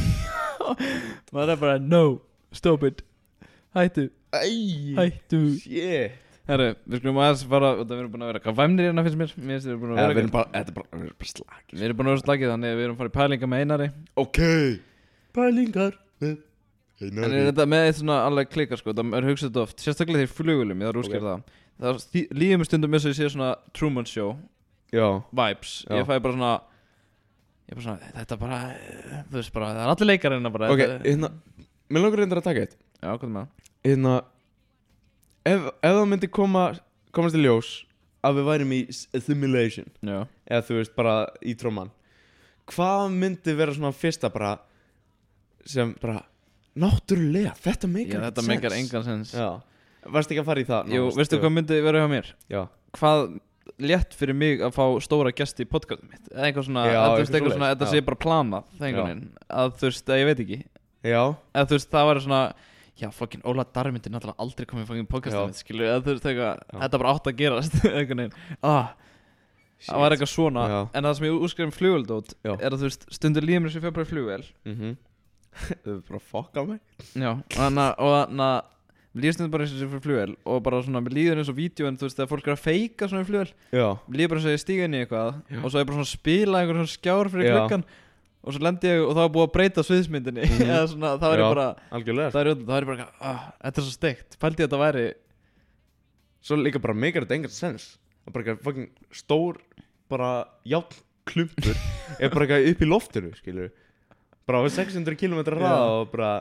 maður er bara no stop it hættu shit Herru, við skulum aðeins fara, við erum búin að vera hvað væmnir hérna finnst mér. Við erum bara slagir. Við erum búin að vera slagir, þannig að við erum farið pælingar með Einari. Ok, pælingar með Einari. En þetta með eitt svona alveg klikkar sko, það er hugsað oft, sérstaklega þegar flugulum, ég þarf að útskýra það. Það líður mér stundum eins og ég sé svona Truman Show vibes. Ég fæ bara svona, þetta bara, þú veist bara, það er allir leikar hérna bara. Ok, mér langar reyndar að taka eitt. Já, hvað með það? Ef það myndi komast í ljós að við værim í simulation eða þú veist bara í tróman, hvað myndi vera svona fyrsta bara sem bara náttúrulega, þetta meikar engan sens. Varst ekki að fara í það? Jú, veistu hvað myndi vera hjá mér? Já. Hvað létt fyrir mig að fá stóra gesti í podcastum mitt eða eitthvað svona, eitthvað svona þetta sé bara planað að þú veist, að ég veit ekki eða þú veist, það var svona já, fucking Óla Darri myndi náttúrulega aldrei komið í fucking podcastið mitt, skilur, eða þú veist eitthvað, þetta bara átt að gerast, einhvern veginn, það var eitthvað svona, en það sem ég útskrifa flugveldót er að þú veist, stundur líður mér sem ég fyrir bara í flugvel, þau bara fokka mig, já, og þannig að mér líður stundur bara eins og sem fyrir flugvel og bara svona, mér líður eins og vídjóin, þú veist, þegar fólk er að feika svona í flugvel, mér líður bara eins og ég stíga inn í eitthvað og svo er bara svona að spila einhver svona skjár fyrir klukkan og svo lendi ég og það var búið að breyta sviðsmyndinni eða svona, það var ég bara algjörlega, það var ég bara, þetta er svo steikt pældi ég að þetta væri svo líka bara meikar þetta engan sens það er bara eitthvað fucking stór bara játnklumpur er bara eitthvað upp í loftinu, skilur bara á 600 km hraða og bara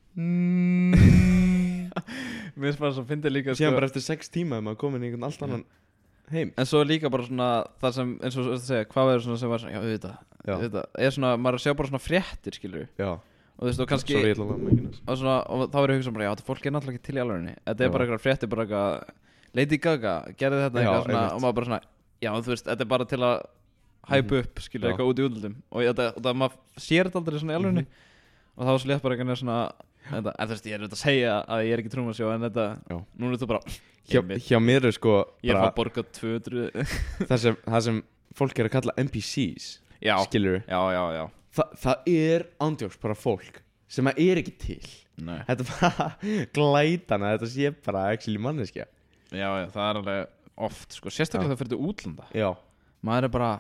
mér finnst bara svo fyndið líka síðan bara eftir 6 tíma maður komin í einhvern allt annan heim en svo líka bara svona það sem eins og að segja hvað verður svona sem var svona þetta er svona maður sjá bara svona fréttir skilur og þú veist og kannski og þá verður ég hugsa bara já þetta fólk er náttúrulega ekki til í alvörinni þetta er bara eitthvað fréttir bara eitthvað Lady Gaga gerði þetta eitthvað svona og maður bara svona já þú veist þetta er bara til að hæpa upp skilur eitthvað út í útlöndum og það maður sér þetta aldrei svona í alvörinni og þá svo létt bara eitthvað svona en þú veist ég er auðvitað að segja að ég er ekki Truman Show en þetta núna er þú bara hjá mér er sko ég er að borga 200 það sem fólk er að kalla NPCs skilur já það er ándjóks bara fólk sem að er ekki til þetta er bara glætana þetta sé bara actually manneskja já það er alveg oft sko sérstaklega það fyrir til útlanda maður er bara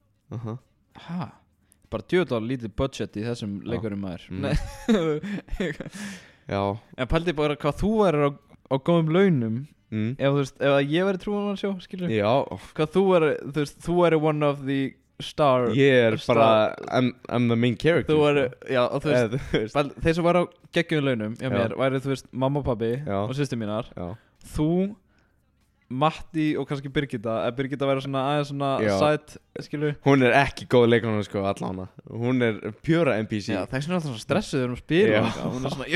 bara djöðlega lítið budget í þessum leikurum maður já en pældi bara hvað þú er á góðum launum ef ég verið Truman Show skilur já hvað þú er one of the star ég er bara I'm the main character þú er já og þú veist þeir sem var á geggjum launum hjá mér væri þú veist mamma og pabbi og systur mínar þú Matti og kannski Birgitta væri svona aðeins svona sæt skilur hún er ekki góð leikona sko allan hún er pjöra NPC já það er svona alltaf svona stressuð þegar hún spyrir hún er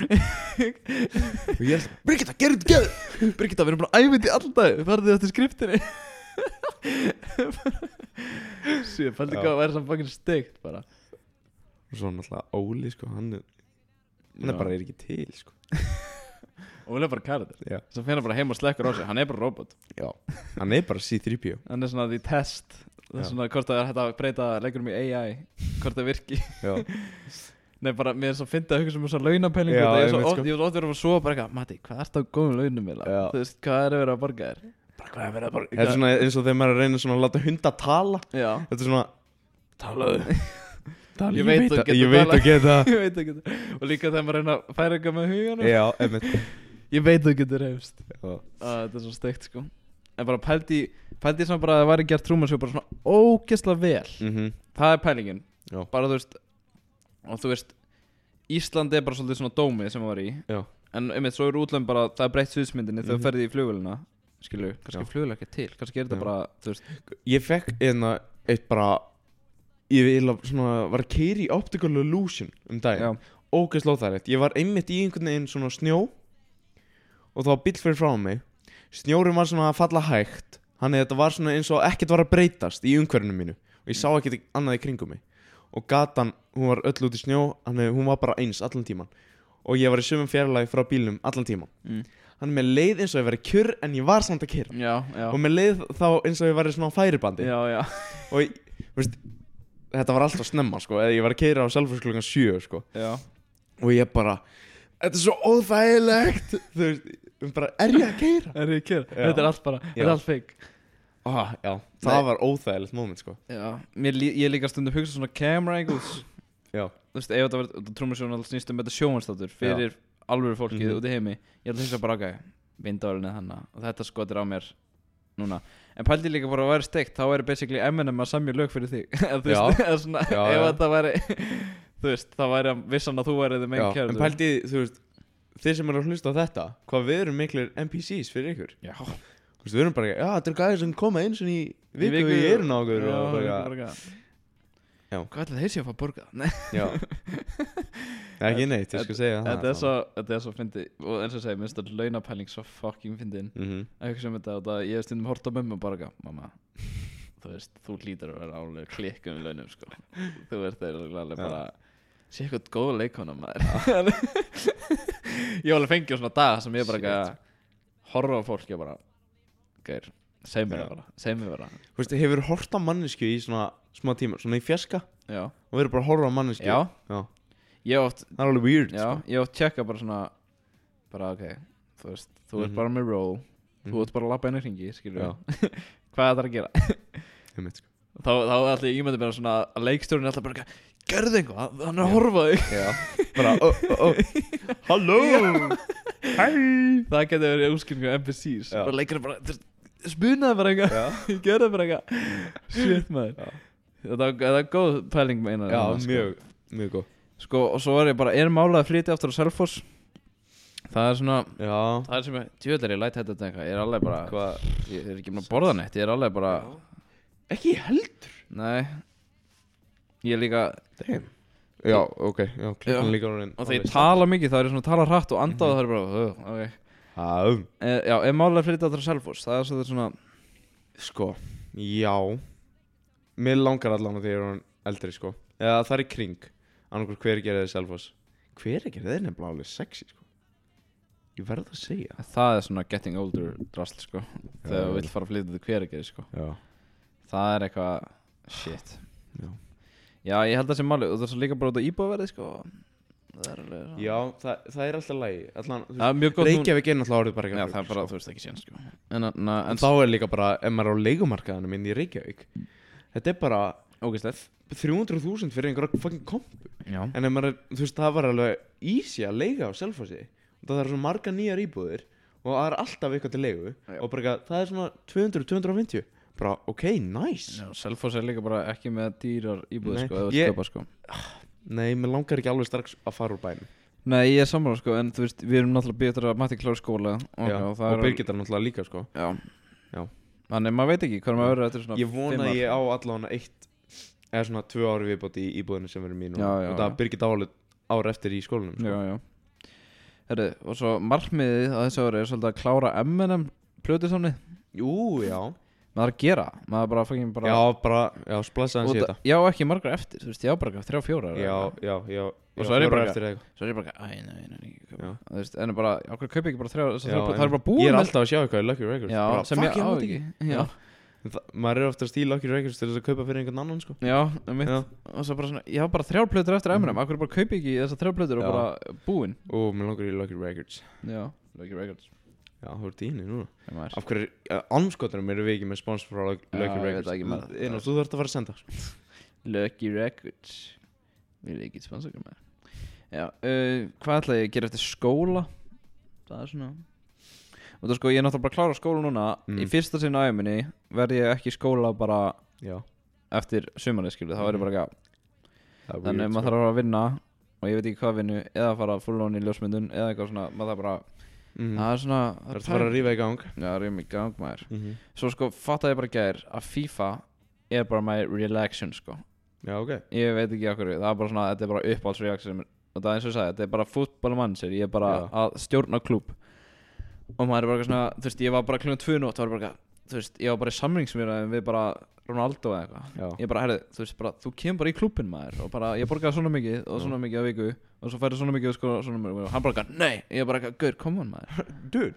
svona Birgitta gerðu Birgitta við erum bara æfindi alltaf farðu þetta skriftinni ég fældi hvað að vera svona fucking steikt bara svo náttúrulega Óli sko hann er bara ekki til sko Óli er bara karakter sem finna bara heim og slekkur á sig hann er bara robot já hann er bara C-3PO hann er svona því test það er svona hvort það er hægt að breyta leikurum í AI hvort það virki nei bara mér er svo fyndið að hugsa um svona launapælingu ég var svo oft verið að svo bara eitthvað Matti hvað ert á góðum launum þú veist hvað er að vera að borga þér bara hvað er að vera að borga þetta er svona eins og þegar maður er að reyna svona að láta hunda tala þetta er svona talaðu ég veit að geta og líka þegar maður reyna að færa eitthvað með huganum já einmitt ég veit að þú getur reyfst þetta er svo steikt sko en bara pældi svona bara að það væri gert Truman Show bara svona ógeðslega vel það er pælingin bara þú veist Ísland er bara svolítið svona dómið sem það var í en einmitt svo er útlönd bara það er breytt sviðsmyndinni þegar þú ferði í flugvélina skilju kannski flugvél ekki til kannski er þetta bara þú veist ég fekk eitt bara ég var að keyra í Optical Illusion daginn ógeðslega óþægilegt ég var einmitt í einhvern veginn svona snjó og það var bíll fyrir frá mig snjórum var svona að falla hægt þannig að þetta var svona eins og ekkert var að breytast í umhverfinu mínu og ég sá ekkert annað í kringum mig og gatan, hún var öll út í snjó þannig hún var bara eins allan tíman og ég var í sömum fjarlægi frá bílnum allan tíman þannig mér leið eins og ég var kjur en ég var samt að kyrra og mér leið þá eins og ég var í svona færibandi og ég, veist, þetta var alltaf snemma sko eða ég var að keyra á Selfoss klukkan 7 sko og ég bara þetta er svo óþægilegt. Þú veist, bara, ég að keyra? Þetta allt bara, þetta allt fake. Já, það var óþægilegt moment, sko. Já, ég líka stundum hugsa svona camera angles. Já. Þú veist, ef þetta var trúmmisjón snýst þetta sjónvarpsþáttur fyrir alvöru fólkið út í heimi. Ég held að hugsa bara, vindárinn hana og þetta skotir á mér núna. En pældi líka bara að væri steikt, þá væri basically Eminem að semja lög fyrir þig. Þú veist, eða svona, ef þetta væri, þú veist, þá væri að vissan að þú væri þið main character. En pældi, þú veist, þið sem eru að hlusta á þetta, hvað við erum miklir NPCs fyrir ykkur. Já. Þú veist, við erum bara, þetta er gæðir sem koma eins og í viku í eirun á okkur og bara, já. Hvað ætlaði þeir sé að fá borgað? Nei. Já. Ekki neitt, ég skal segja það. Þetta er svo fyndi. Og eins og segi, minnst það launapæling svo fucking fyndin. Ekki sem þetta, og ég hef stundum hort á mömmu og bara, mamma, þú veist, þú hlýtur að vera álega klikkum í launum, sko. Þú veist, þeir eru alveg bara, sé eitthvað góða leikona, maður. Ég alveg fengi á svona dag sem ég bara horfa á fólki og bara, gæir, seg mér bara. Þú veist, hefur hort á mannesku í svona smá tíma, svona í fjarska og verður bara að horfa á mannesku. Já. Það er alveg weird. Já, ég átt tjekka bara svona, bara þú veist, þú ert bara með roll, þú ert bara að labba inn í hringi, skilur við. Hvað er það að gera? Þá alltaf ég ímyndi bara svona að leikstjórinn alltaf bara, gerðu eitthvað, hann er að horfa þig. Já, bara, halló, hæ. Það getur verið útskýringu af NPCs, bara leikurinn bara, spunaði bara eitthvað, ég gerði bara eitthvað. Shit, maður. Það er góð pæling með einan. Já, mjög góð. Sko, og svo var ég bara, málað að flytja aftur á Selfoss. Það er svona, það er sem ég, tjóðlega ég læt þetta eitthvað. Ég er alveg bara, ég er ekki með að borða neitt, ég er alveg bara. Ekki heldur? Nei. Ég er líka. Damn. Já, ok, klukkan líka orðin. Og þegar ég tala mikið, þá er ég svona að tala hratt og anda og það er bara, Já, málað að flytja aftur á Selfoss, það er svona. Sko, já. Mér langar allan þegar ég er eldri, sko. Eða það er í kring. Annarkur Hveragerði Selfoss. Hveragerði er nefnilega alveg sexy, sko. Ég verð að segja. Það er svona getting older drasl, sko. Þegar þú vill fara að flytja til Hveragerði, sko. Já. Það er eitthvað shit. Já, ég held það sem máli. Og það er svo líka bara út á íbúðaverði, sko. Það er alveg. Já, það er alltaf lægi. Reykjavík er náttúrulega orðið bara ekki. Já, það er bara, þú veist ekki séns, sko. En þá er líka bara, ef maður er á leigumarkaðanum inn í Reykjavík, þetta er bara ógeðslegt 300.000 fyrir einhverja fucking kompu. Já. En ef maður, þú veist, það var alveg easy að leiga á Selfossi. Það er svona marga nýjar íbúðir og það er alltaf eitthvað til leigu. Já. Og bara það er svona 200-250. Bara, ok, nice. Já, Selfoss er líka bara ekki með dýrar íbúðir, sko, eða sköpa, sko. Nei, mér langar ekki alveg strax að fara úr bænum. Nei, ég er sammála, sko, en þú veist, við erum náttúrulega betur að mæta klára skóla. Og Birgitta náttúrulega líka, sko. Já. Þannig, maður veit ekki hvað maður verður eftir svona 5 ár. Ég vona ég á allavega 1 eða svona 2 ári viðbót í íbúðinu sem verður mín og það Birgitta ár eftir í skólanum, sko. Já. Herru, og svo markmiðið á þessu ári er svolítið að klára M&M plötusamnið. Jú, já. Maður að gera, maður bara fucking bara. Já, splassa hans í þetta. Já, ekki margar eftir, þú veist, ég á bara 3-4 ára. Já. Og svo er ég bara, nei. Þú veist, en bara, okkur kaupi ekki bara 3 ára, það er bara búin. Ég er alltaf að sjá eitthvað í Lucky Records. Já, bara, sem ég á ekki. Já. Maður er oftast í Lucky Records til þess að kaupa fyrir einhvern annan, sko. Já, og svo bara svona, ég hafa bara 3 plötur eftir M&M, okkur bara kaupi ekki þessar 3 plötur og bara búin. Mér langar í Lucky Records. Já, Lucky Records. Já, þú ert í henni núna. Af hverju anskotunum eru við ekki með sponsor frá Lucky Records? Þú þarft að fara að senda. Lucky Records. Við erum ekki sponsorum með. Já, hvað ætla ég að gera eftir skóla? Það er svona. Og það sko, ég er náttúrulega bara að klára skóla núna. Í fyrsta sinna á æminni verði ég ekki í skóla bara eftir sumarið, skilur. Það verði bara ekki. Þannig maður þarf að vinna og ég veit ekki hvað vinnu, eða fara full on í ljósmyndun eða eitthvað svona, maður þarf bara. Það er svona. Það er að fara að rífa í gang. Já, rífa í gang, maður. Svo sko, fattaði ég bara gær að FIFA er bara my relaxation, sko. Já, ok. Ég veit ekki okkur, það er bara svona, þetta er bara uppáhaldsreaction. Og það er eins og ég sagði, þetta er bara fútbolmannsir, ég er bara að stjórna klúbb. Og maður er bara svona, þú veist, ég var bara klukkan 2 nótt, það var bara, þú veist, ég var bara í samningsmýraðum við bara Ronaldo eða eitthvað. Ég bara, herri, þú veist, bara, þú kemur bara í klúbbinn, maður. Og bara, ég borgaði svona mikið og svona mikið á viku. Og svo færði svona mikið og sko, svona mikið. Og hann bara, nei, ég bara, gaur, come on, maður. Dude.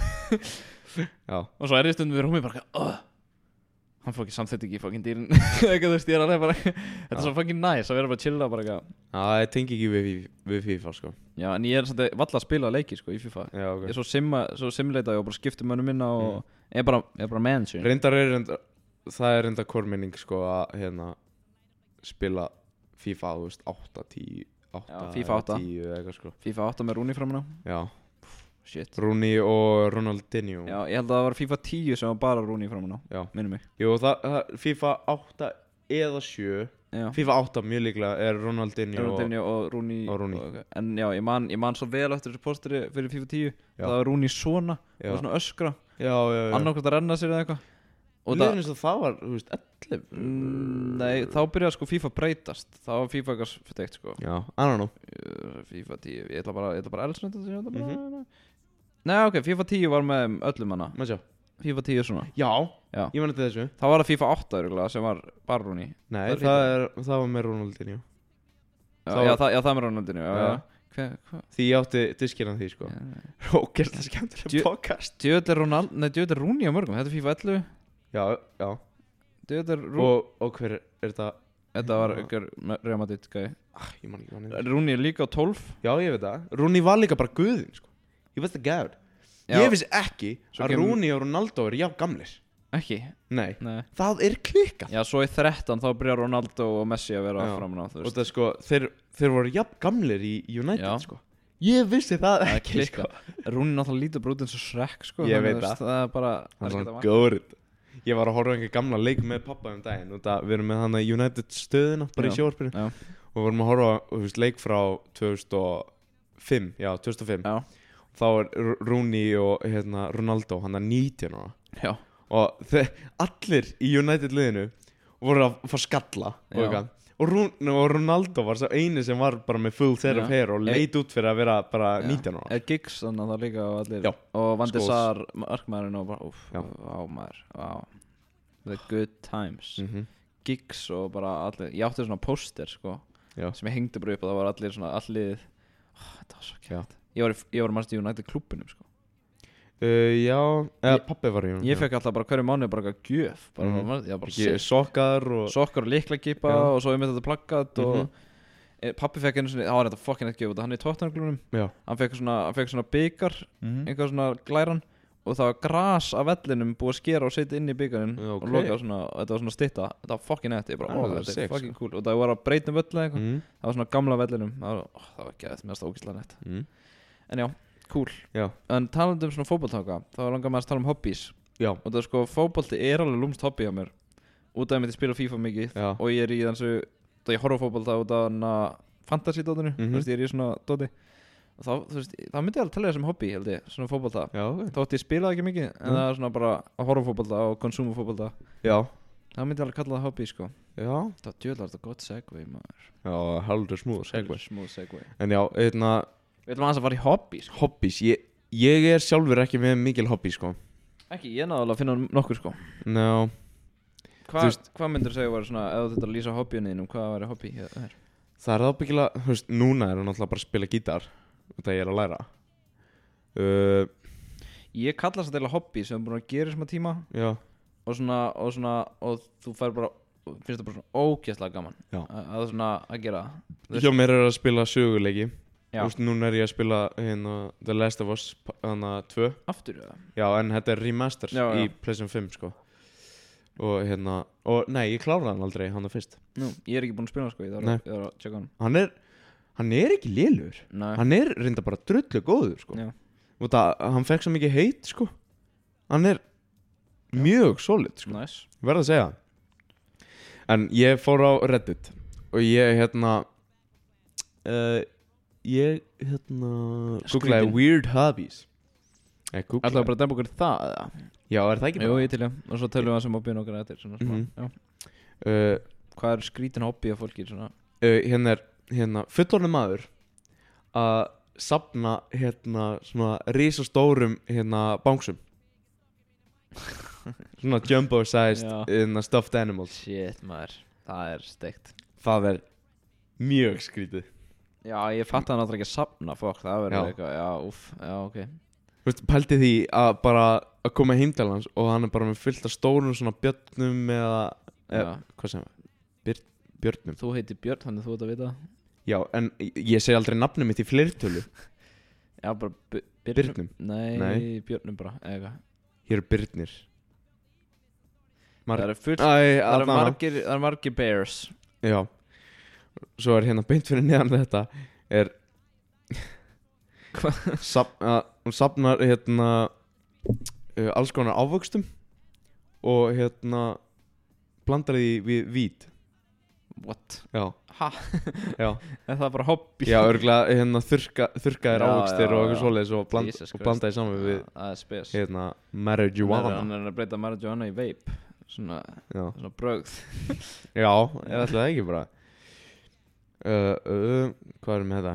Já. Og svo ég stundum við rúmið bara, hann fór ekki samþýtt ekki fucking dýrin. Eitthvað, þú veist, ég er alveg bara, þetta er svo fucking nice að vera bara að chilla bara eitthvað. Já, ég tengi ekki við FIFA, sko. Já, en ég samt valla að spila leiki sko í FIFA. Já, ok. Ég svo simleita og bara skipti mönnum minna og ég bara manager. Það er reynda korminning sko að hérna spila FIFA, þú veist, 8, 10 FIFA 8 10 eitthvað sko. FIFA 8 með Rooney framan á. Já. Shit. Rooney og Ronaldinho. Já, ég held að það var FIFA 10 sem var bara Rooney framan á. Já. Minnum mig. Jú, það FIFA 8 eða 7. Já. FIFA 8 mjög líklega er Ronaldinho og Rooney. En já, ég man svo vel eftir þessu posteri fyrir FIFA 10. Það var Rooney svona og svona öskra. Já. Annarkvæmt að renna sér eða eitthvað. Liðin eins og það var, þú veist, 11. Nei, þá byrjaði sko FIFA breytast. Það var FIFA eitthvað fyrteikt sko. Já, I don't know. FIFA 10, ég ætla bara elsnönd Nei, ok, FIFA 10 var með öllum hana. Má sjá. FIFA 10 svona. Já. Ég man eftir þessu. Það var að FIFA 8 örugglega sem var bara Rooney. Nei, það var með Ronaldinho. Já, það með Ronaldinho, já. Því ég átti diskinn af því, sko. Ógeðslega skemmtileg podcast. Djöðl er Rooney á mörgum, þetta er FIFA 11. Já. Djöðl er Og hver er þetta? Þetta var Real Madrid, gæði. Ég man ekki hvað hann Rooney er líka á 12. Já, ég veit það. Rooney var líka bara guðinn, sko. Ég veist það gæður. Ég vissi ekki að Rooney og Ronaldo eru jafn gamlir. Ekki? Nei. Það er klikkað. Já, svo í 13 þá byrjar Ronaldo og Messi að vera framan á, þú veist. Og það sko, þeir voru jafn gamlir í United, sko. Ég vissi það ekki, sko. Rooney náttúrulega lítur bara út eins og Shrek, sko. Ég veit það. Það er bara... Það er svona góðrið. Ég var að horfa einhver gamla leik með pappa daginn og við erum með hana United stöðina bara í sjónvarpinu og við vorum að horfa leik frá 2005. Já, 2005. Já. Þá er Rooney og Ronaldo, hann er 19 ára. Já. Og allir í United liðinu voru að fara skalla og Ronaldo var svo eini sem var bara með full set of hair og leit út fyrir að vera bara 19 ára. Giggs þannig að það líka og allir. Já. Og Van de Sar, markmaðurinn og bara maður, the good times. Giggs og bara allir, ég átti svona póster sko sem ég hengdi bara upp og það var allir svona allir, þetta var svo kært. Ég var mannst í United klúbbinum sko. Já, pappi var í hún. Ég fekk alltaf bara hverju mánuði bara eitthvað gjöf bara sokkar og líklakipa og svo ég með þetta plaggat og pappi fekk einu svona, það var þetta fucking eitt gjöf hann er í Tottenham-klúbnum, hann fekk svona byggar, einhver svona glæran og það var gras af vellinum búið að skera og setja inn í byggarinn og loka svona, þetta var svona stytta, þetta var fucking eitt, ég bara, þetta er fucking cool og það var að breyta völl eða eitthvað, það var svona gamla vellinum, það var ekki að þetta ógeðslega nett, en já, cool. En talandi svona fótboltaka, þá langar maður að tala hobbies. Já. Og það sko, fótbolti er alveg lúmst hobby á mér. Út af að ég spila FIFA mikið og ég er í þessu, þá ég horfa fótbolta út af hana fantasy-dótinu, þú veist, ég er í svona dóti. Og þá, þú veist, það myndi ég alveg tala það sem hobby, held ég, svona fótbolta. Já, ok. Þótt ég spilaði ekki mikið, en það er svona bara að horfa fótbolta og konsúma fótbolta. Já. Það myndi ég alveg kalla það hobby, sko. Já. Það djöðlar þetta gott segway, maður. Já, heldur smooth segway. En já, við ætlum að fara í hobbies sko. Hobbies, ég er sjálfur ekki með mikil hobby sko. Ekki, ég er náttúrulega að finna nokkur sko. No. Hvað myndir þú segja var svona, ef þú þetta lýsa hobbyinu þínum, hvað væri hobby hér? Það er ábyggilega, þú veist, núna er það náttúrulega bara að spila gítar þetta ég er að læra Ég kalla það til hobby sem er búin að gera í smá tíma. Já. Og þú fær bara, finnst það bara svona ógeðslega gaman. Já. Að svona að gera. Hjá mér er að spila söguleiki. Þú veist, núna er ég að spila The Last of Us 2. Aftur, Já, en þetta er remaster í PlayStation 5, sko. Og nei, ég kláraði hann aldrei, hann fyrst. Nú, ég er ekki búinn að spila, sko, ég þarf að tjekka hann. Hann er ekki lélugur. Nei. Hann er reynda bara drullu góður, sko. Já. Og hann fekk svo mikið hate, sko. Hann er mjög solid, sko. Nice. Verð að segja það. En ég fór á Reddit og ég, googlaði weird hobbies. Ætlaðu bara að demba okkur það, eða? Já, er það ekki bara? Jú, ég til ég. Og svo tölum við það sem hobbyin okkar eftir svona, hvað er skrítin hobby af fólki svona? Hérna fullorðinn maður að safna svona risastórum bánsum. Svona jumbo sized stuffed animals. Shit, maður. Það er steikt. Það er mjög skrítið. Já, ég fatt að hann náttúrulega ekki að safna það verður eitthvað, já, ok. Þú veist, pælti því að bara að koma heim til hans og hann er bara með fullt af stórum svona björnum eða hvað sem, björnum. Þú heitir Björn, þannig þú ert að vita. Já, en ég segi aldrei nafnum mitt í fleirtölu. Já, bara Birnum? Nei, Björnum bara, eða eitthvað. Hér eru Birnir. Það eru margir bears. Já. Svo hérna beint fyrir neðan þetta hún safnar hérna alls konar ávöxtum og hérna blandar því við vít. What? Já. Ha? Já. En það er bara hobby. Já, örgulega hérna þurrkaðir ávöxtir og eitthvað svoleiðis og blanda því saman við hérna marijuana. Hann er að breyta marijuana í vape. Svona brögð. Já, ég ætla það ekki bara. Hvað með þetta?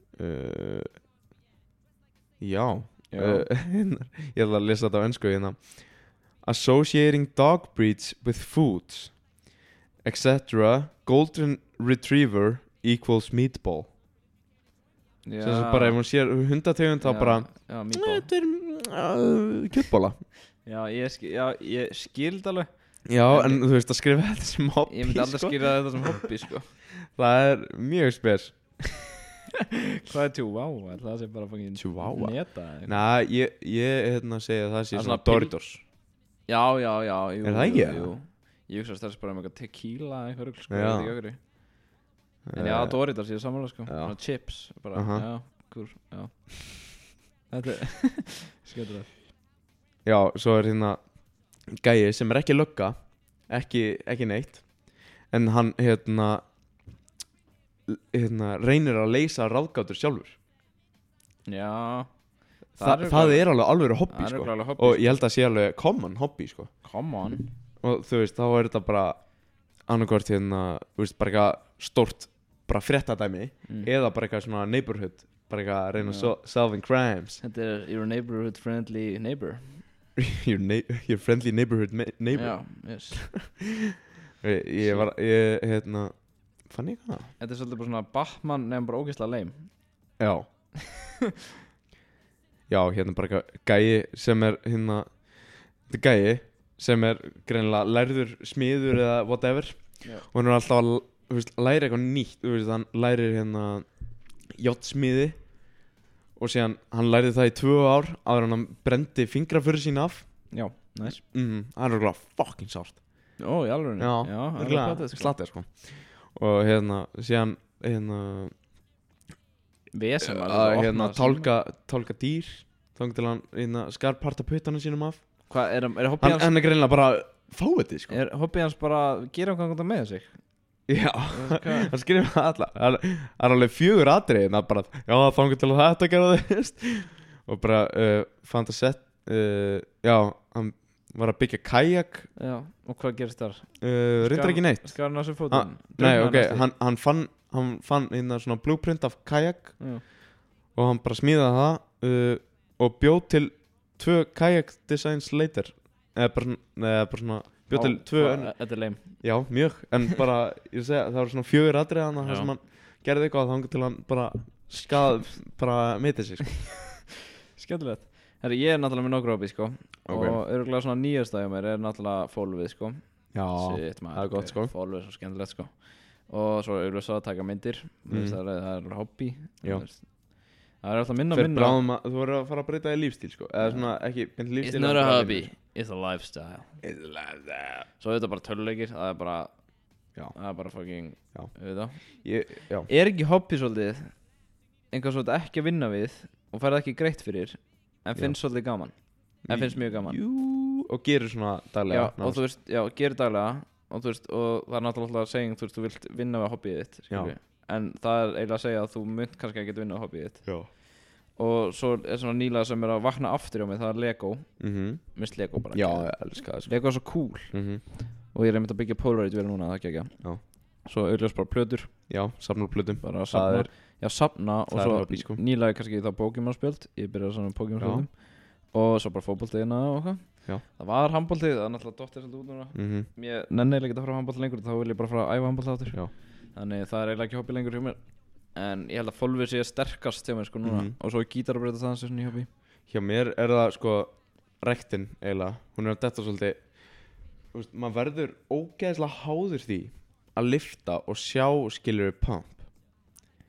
Já. Ég ætla að lesa þetta á ensku hérna. Associating dog breeds with foods, etc. Golden retriever equals meatball. Já. Svo bara ef hún sér hundategund þá bara meatball. Þetta er kjötbolla. Já, ég skildi alveg. Já, en þú veist að skrifa þetta sem hobby. Ég myndi aldrei skrifa þetta sem hobby, sko. Það er mjög spes. Hvað er chihuahua? Það sé bara fangin Chihuahua? Neta. Nei, ég hérna segja að það sé svona Doritos. Já, jú. Er það ekki? Jú. Ég hugsa að það er bara með eitthvað tequila eitthvað rugl, sko. Já. Ég veit ekki okkur. En já, Doritos, ég er samanlega, sko. Já. Chips, bara, já, já. Þetta er skemmtilegt. Já, svo er hérna gæi sem er ekki lögga, ekki neitt, en hann hérna reynir að leysa ráðgátur sjálfur. Já. Það er alveg hobby, sko. Og ég held að sé alveg common hobby, sko. Common? Og þú veist, þá er þetta bara annarkvort hérna, þú veist, bara eitthvað stórt, bara fréttadæmi, eða bara eitthvað svona neighborhood, bara eitthvað að reyna solving crimes. Þetta er your neighborhood friendly neighbor. Your friendly neighborhood neighbor. Já, yes. Ég hérna fann ég hvað? Þetta er svolítið bara svona Batman nefnum bara ógeðslega lame. Já. Já, hérna bara gæi sem er hérna, þetta er gæi sem er greinilega lærður smiður eða whatever. Já. Og hann er alltaf að læra eitthvað nýtt, þú veist, hann lærir hérna járnsmiði og síðan hann lærði það í 2 ár áður hann brendi fingraförin sína af. Já, nice. Það er okkur fucking sárt. Ó, í alvörunni? Já, okkur slatið, sko. Og hérna, síðan hérna Vesen var hérna tálka dýr þannig til hann hérna skar parta puttanum sínum af. Hvað, er hobby hans? Hann er greinilega bara fáiði, sko. Er hobby hans bara að gera eitthvað með sig? Já, hann skrifaði alla. Það er alveg 4 atriði en það bara, já, þannig til að þetta gera þess. Og bara fann það sett, já, hann var að byggja kajak. Já, og hvað gerist þar? Reyndar ekki neitt. Skar hann á sig fótinn? Nei, ok, hann fann hérna svona blueprint af kajak. Já. Og hann bara smíðaði það og bjóð til 2 kajak designs later. Eða bara svona bjóð til 2. Þetta er leim. Já, mjög, en bara, ég segja, það var svona 4 atriði þannig að það sem hann gerði eitthvað þannig til hann bara bara mitið sig, sko. Skemmtilegt. Herri, ég er náttúrulega með nokkur hobby, sko. Okay. Og örugglega svona nýjasta hjá mér er náttúrulega fólfið, sko. Já, það er gott, sko. Fólfið er svo skemmtilegt, sko. Og svo örugglega svo að taka myndir. Það er hobby. Já. Það er alltaf minna. Fyrir bráðum að þú verður að fara að breyta í lífstíl, sko. Eða svona ekki lífstíl. It's not a hobby, it's a lifestyle. It's a lifestyle. Svo er þetta bara töluleikir, það er bara fucking, já. Er ekki hobby svolítið einhvað svolítið ekki að vinna við og færði ekki greitt fyrir en finnst svolítið gaman? En finnst mjög gaman? Jú, og gerir svona daglega. Já, og þú veist, gerir daglega og þú veist, og það er náttúrulega að segja, þú veist, þú vilt vinna við hobbyið þitt, skilur. En það er eiginlega að segja að þú munt kannski ekki vinna við hobbyið þitt. Já. Og svo er svona nýlega sem er að vakna aftur á mig, það er Lego. Mist Lego bara. Já, ég elska það, sko. Lego er svo cool. Og ég er einmitt að byggja Polaroid vel núna, það ekki ekki. Já. Svo auðvitað bara plötur. Já, safna plötum. Bara að safna. Já, safna og svo nýlega kannski þá Pokémon-spjöld. Ég byrjaði að safna Pokémon-spjöldum. Og svo bara fótboltiðina og eitthvað. Já. Það var handboltið, það er náttúrulega dottir svolítið út núna. Ég nenni eiginlega ekki að fara á handboltið lengur, þá vil ég bara fara að æfa handboltið áttur. Já. Þannig það er eiginlega ekki hobby lengur hjá mér. En ég held að fólfið sé sterkast hjá mér, sko, núna. Og svo gítarbreyta það sem svona í hobby. Hjá mér er það, sko, rektin eiginlega. Hún er að detta svolítið. Þú veist, maður verður ógeðslega háður því að lyfta og sjá skilur pump.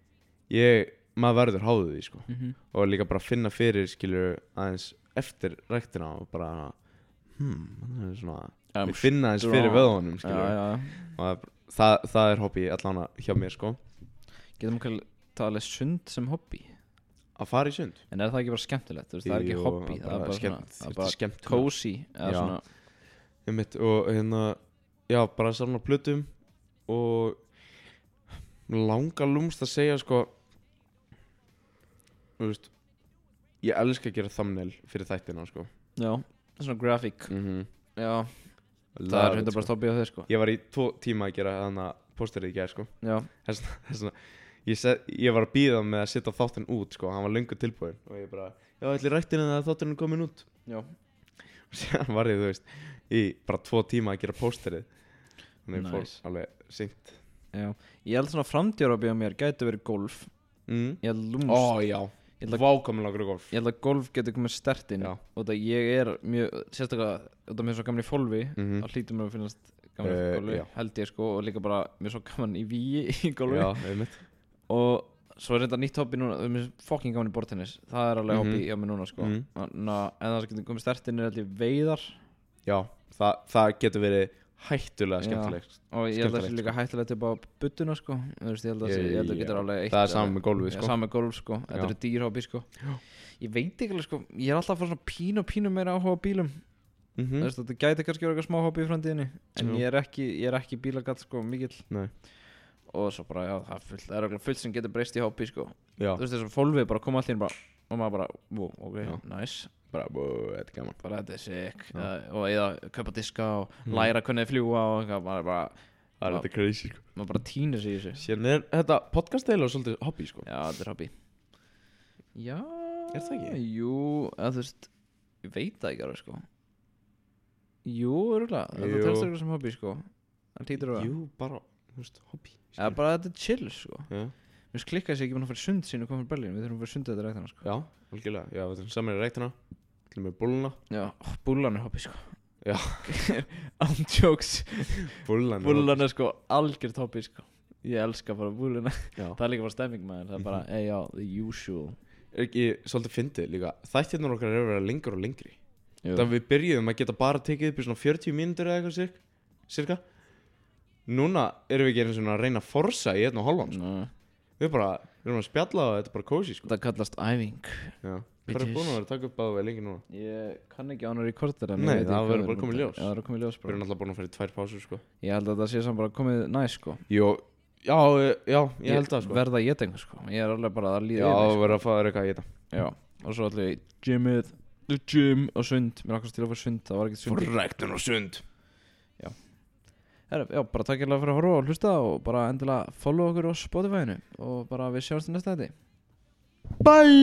maður verður háður því sko. Og líka bara finna fyrir skilur aðeins eftir ræktina og bara svona finna aðeins fyrir vöðunum skilur og það er hobby allan hjá mér sko. Getum við talað sund sem hobby? Að fara í sund? En það ekki bara skemmtilegt? Það er ekki hobby, það er bara cozy eða svona og já, bara svona plötum og langar lúmst að segja sko, þú veist, ég elska að gera thumbnail fyrir þættina sko. Já, svona graphic. Já, það er 100% hobby á þau sko. Ég var í 2 tíma að gera þarna pósterið í gær sko. Já. Þessna ég var að bíða með að setja þáttinn út sko, hann var löngu tilbúinn og ég bara, já, ætli rættin að þátturinn er komin út. Já. Og síðan var ég, þú veist, í bara 2 tíma að gera pósterið. Þannig fór alveg seint. Já, ég held svona framtíðarhobby á mér gæti verið golf. Ég held lúmst. Já, vákomin langur golf. Ég held að golf getur komið sterkt inn. Og það ég er mjög, sérstaklega, þetta með svo gamli fólfi, þá hlýtur mér að finnast gamli golfi, held ég sko, og líka bara mér svo gaman í víi í golfi. Já, einmitt. Og svo er þetta nýtt hobby núna, það er mér fucking gaman í borðtennis. Það er alveg hobby hjá mér núna sko. En það sem getur komið sterkt inn er held ég veiðar. Já, það getur verið hættulega skemmtilegt. Og ég held að það sé líka hættulegt upp á budduna sko. Þú veist, ég held að það getur alveg eitt. Það er saman með golfi sko. Saman með golf sko. Þetta er dýr hobby sko. Ég veit ekki alveg sko, ég er alltaf að fá svona pínu meira áhuga á bílum. Þú veist, þetta gæti kannski verið eitthvað smá hobby í framtíðinni. En ég er ekki bílagall sko, mikill. Nei. Og svo bara, já, það er fullt sem getur breyst í hobby sko. Þú veist, þessum fólfið bara koma allir bara, og maður bara, ok, nice. Bara, þetta er gaman. Bara, þetta er sick. Og eða kaupa diska og læra hvernig þið fljúa og eitthvað, það er þetta crazy sko. Maður bara týnir sig í þessu. Síðan er þetta podcast-deila svolítið hobby sko. Já, þetta er hobby. Já. Er það ekki? Jú, eða þú veist, ég veit það ekki alveg sko. Jú, örugglega. Þetta telst eitthvað sem hobby sko. Það týtur það. Jú, bara, þú veist, hobby. Eða bara þetta er chill sko. Já. Mér finnst klikkaði sig ekki búin að fara sund sín og koma fyrir Berlín. Við þurfum að fara sundið þetta ræktina sko. Já, algjörlega. Já, við þurfum saman í ræktina. Með búluna. Já, búlan er hobby sko. Já. Jokes. Búlan er sko algjört hobby sko. Ég elska bara búluna. Það er líka bara stemming maður. Það er bara, já, the usual. Er ekki svolítið fyndið líka. Þættirnar okkar eru að vera lengur og lengri. Þannig að við byrjuðum að geta bara tekið upp í svona 40 mínútur eða eitthvað cirka. Núna erum við ekki einu svona að reyna að forsa í 1,5 sko. Við erum að spjalla og þetta er bara cozy sko. Það kallast æfing. Já. Hvað er búin að vera að taka upp á það lengi núna? Ég kann ekki án að rekorda Nei, það verður bara komið ljós. Já, það er komið ljós bara. Við erum alltaf búin að fara í 2 pásur sko. Ég held að það sé samt bara komið næst sko. Jú, já, ég held það sko. Verða að geta einhver sko. Ég er alveg bara að líða yfir. Já, verða að fá þér eitthvað að geta. Já, og svo allir gymið, gym og sund. Mér ákvæmst til að fara sund, það var ekkert sund. Forræktun og sund. Já. Já, bara takk fyrir að horfa og hlusta og bara endilega follow okkur á Spotify-inu og bara við sjáumst í næsta þætti. Bye!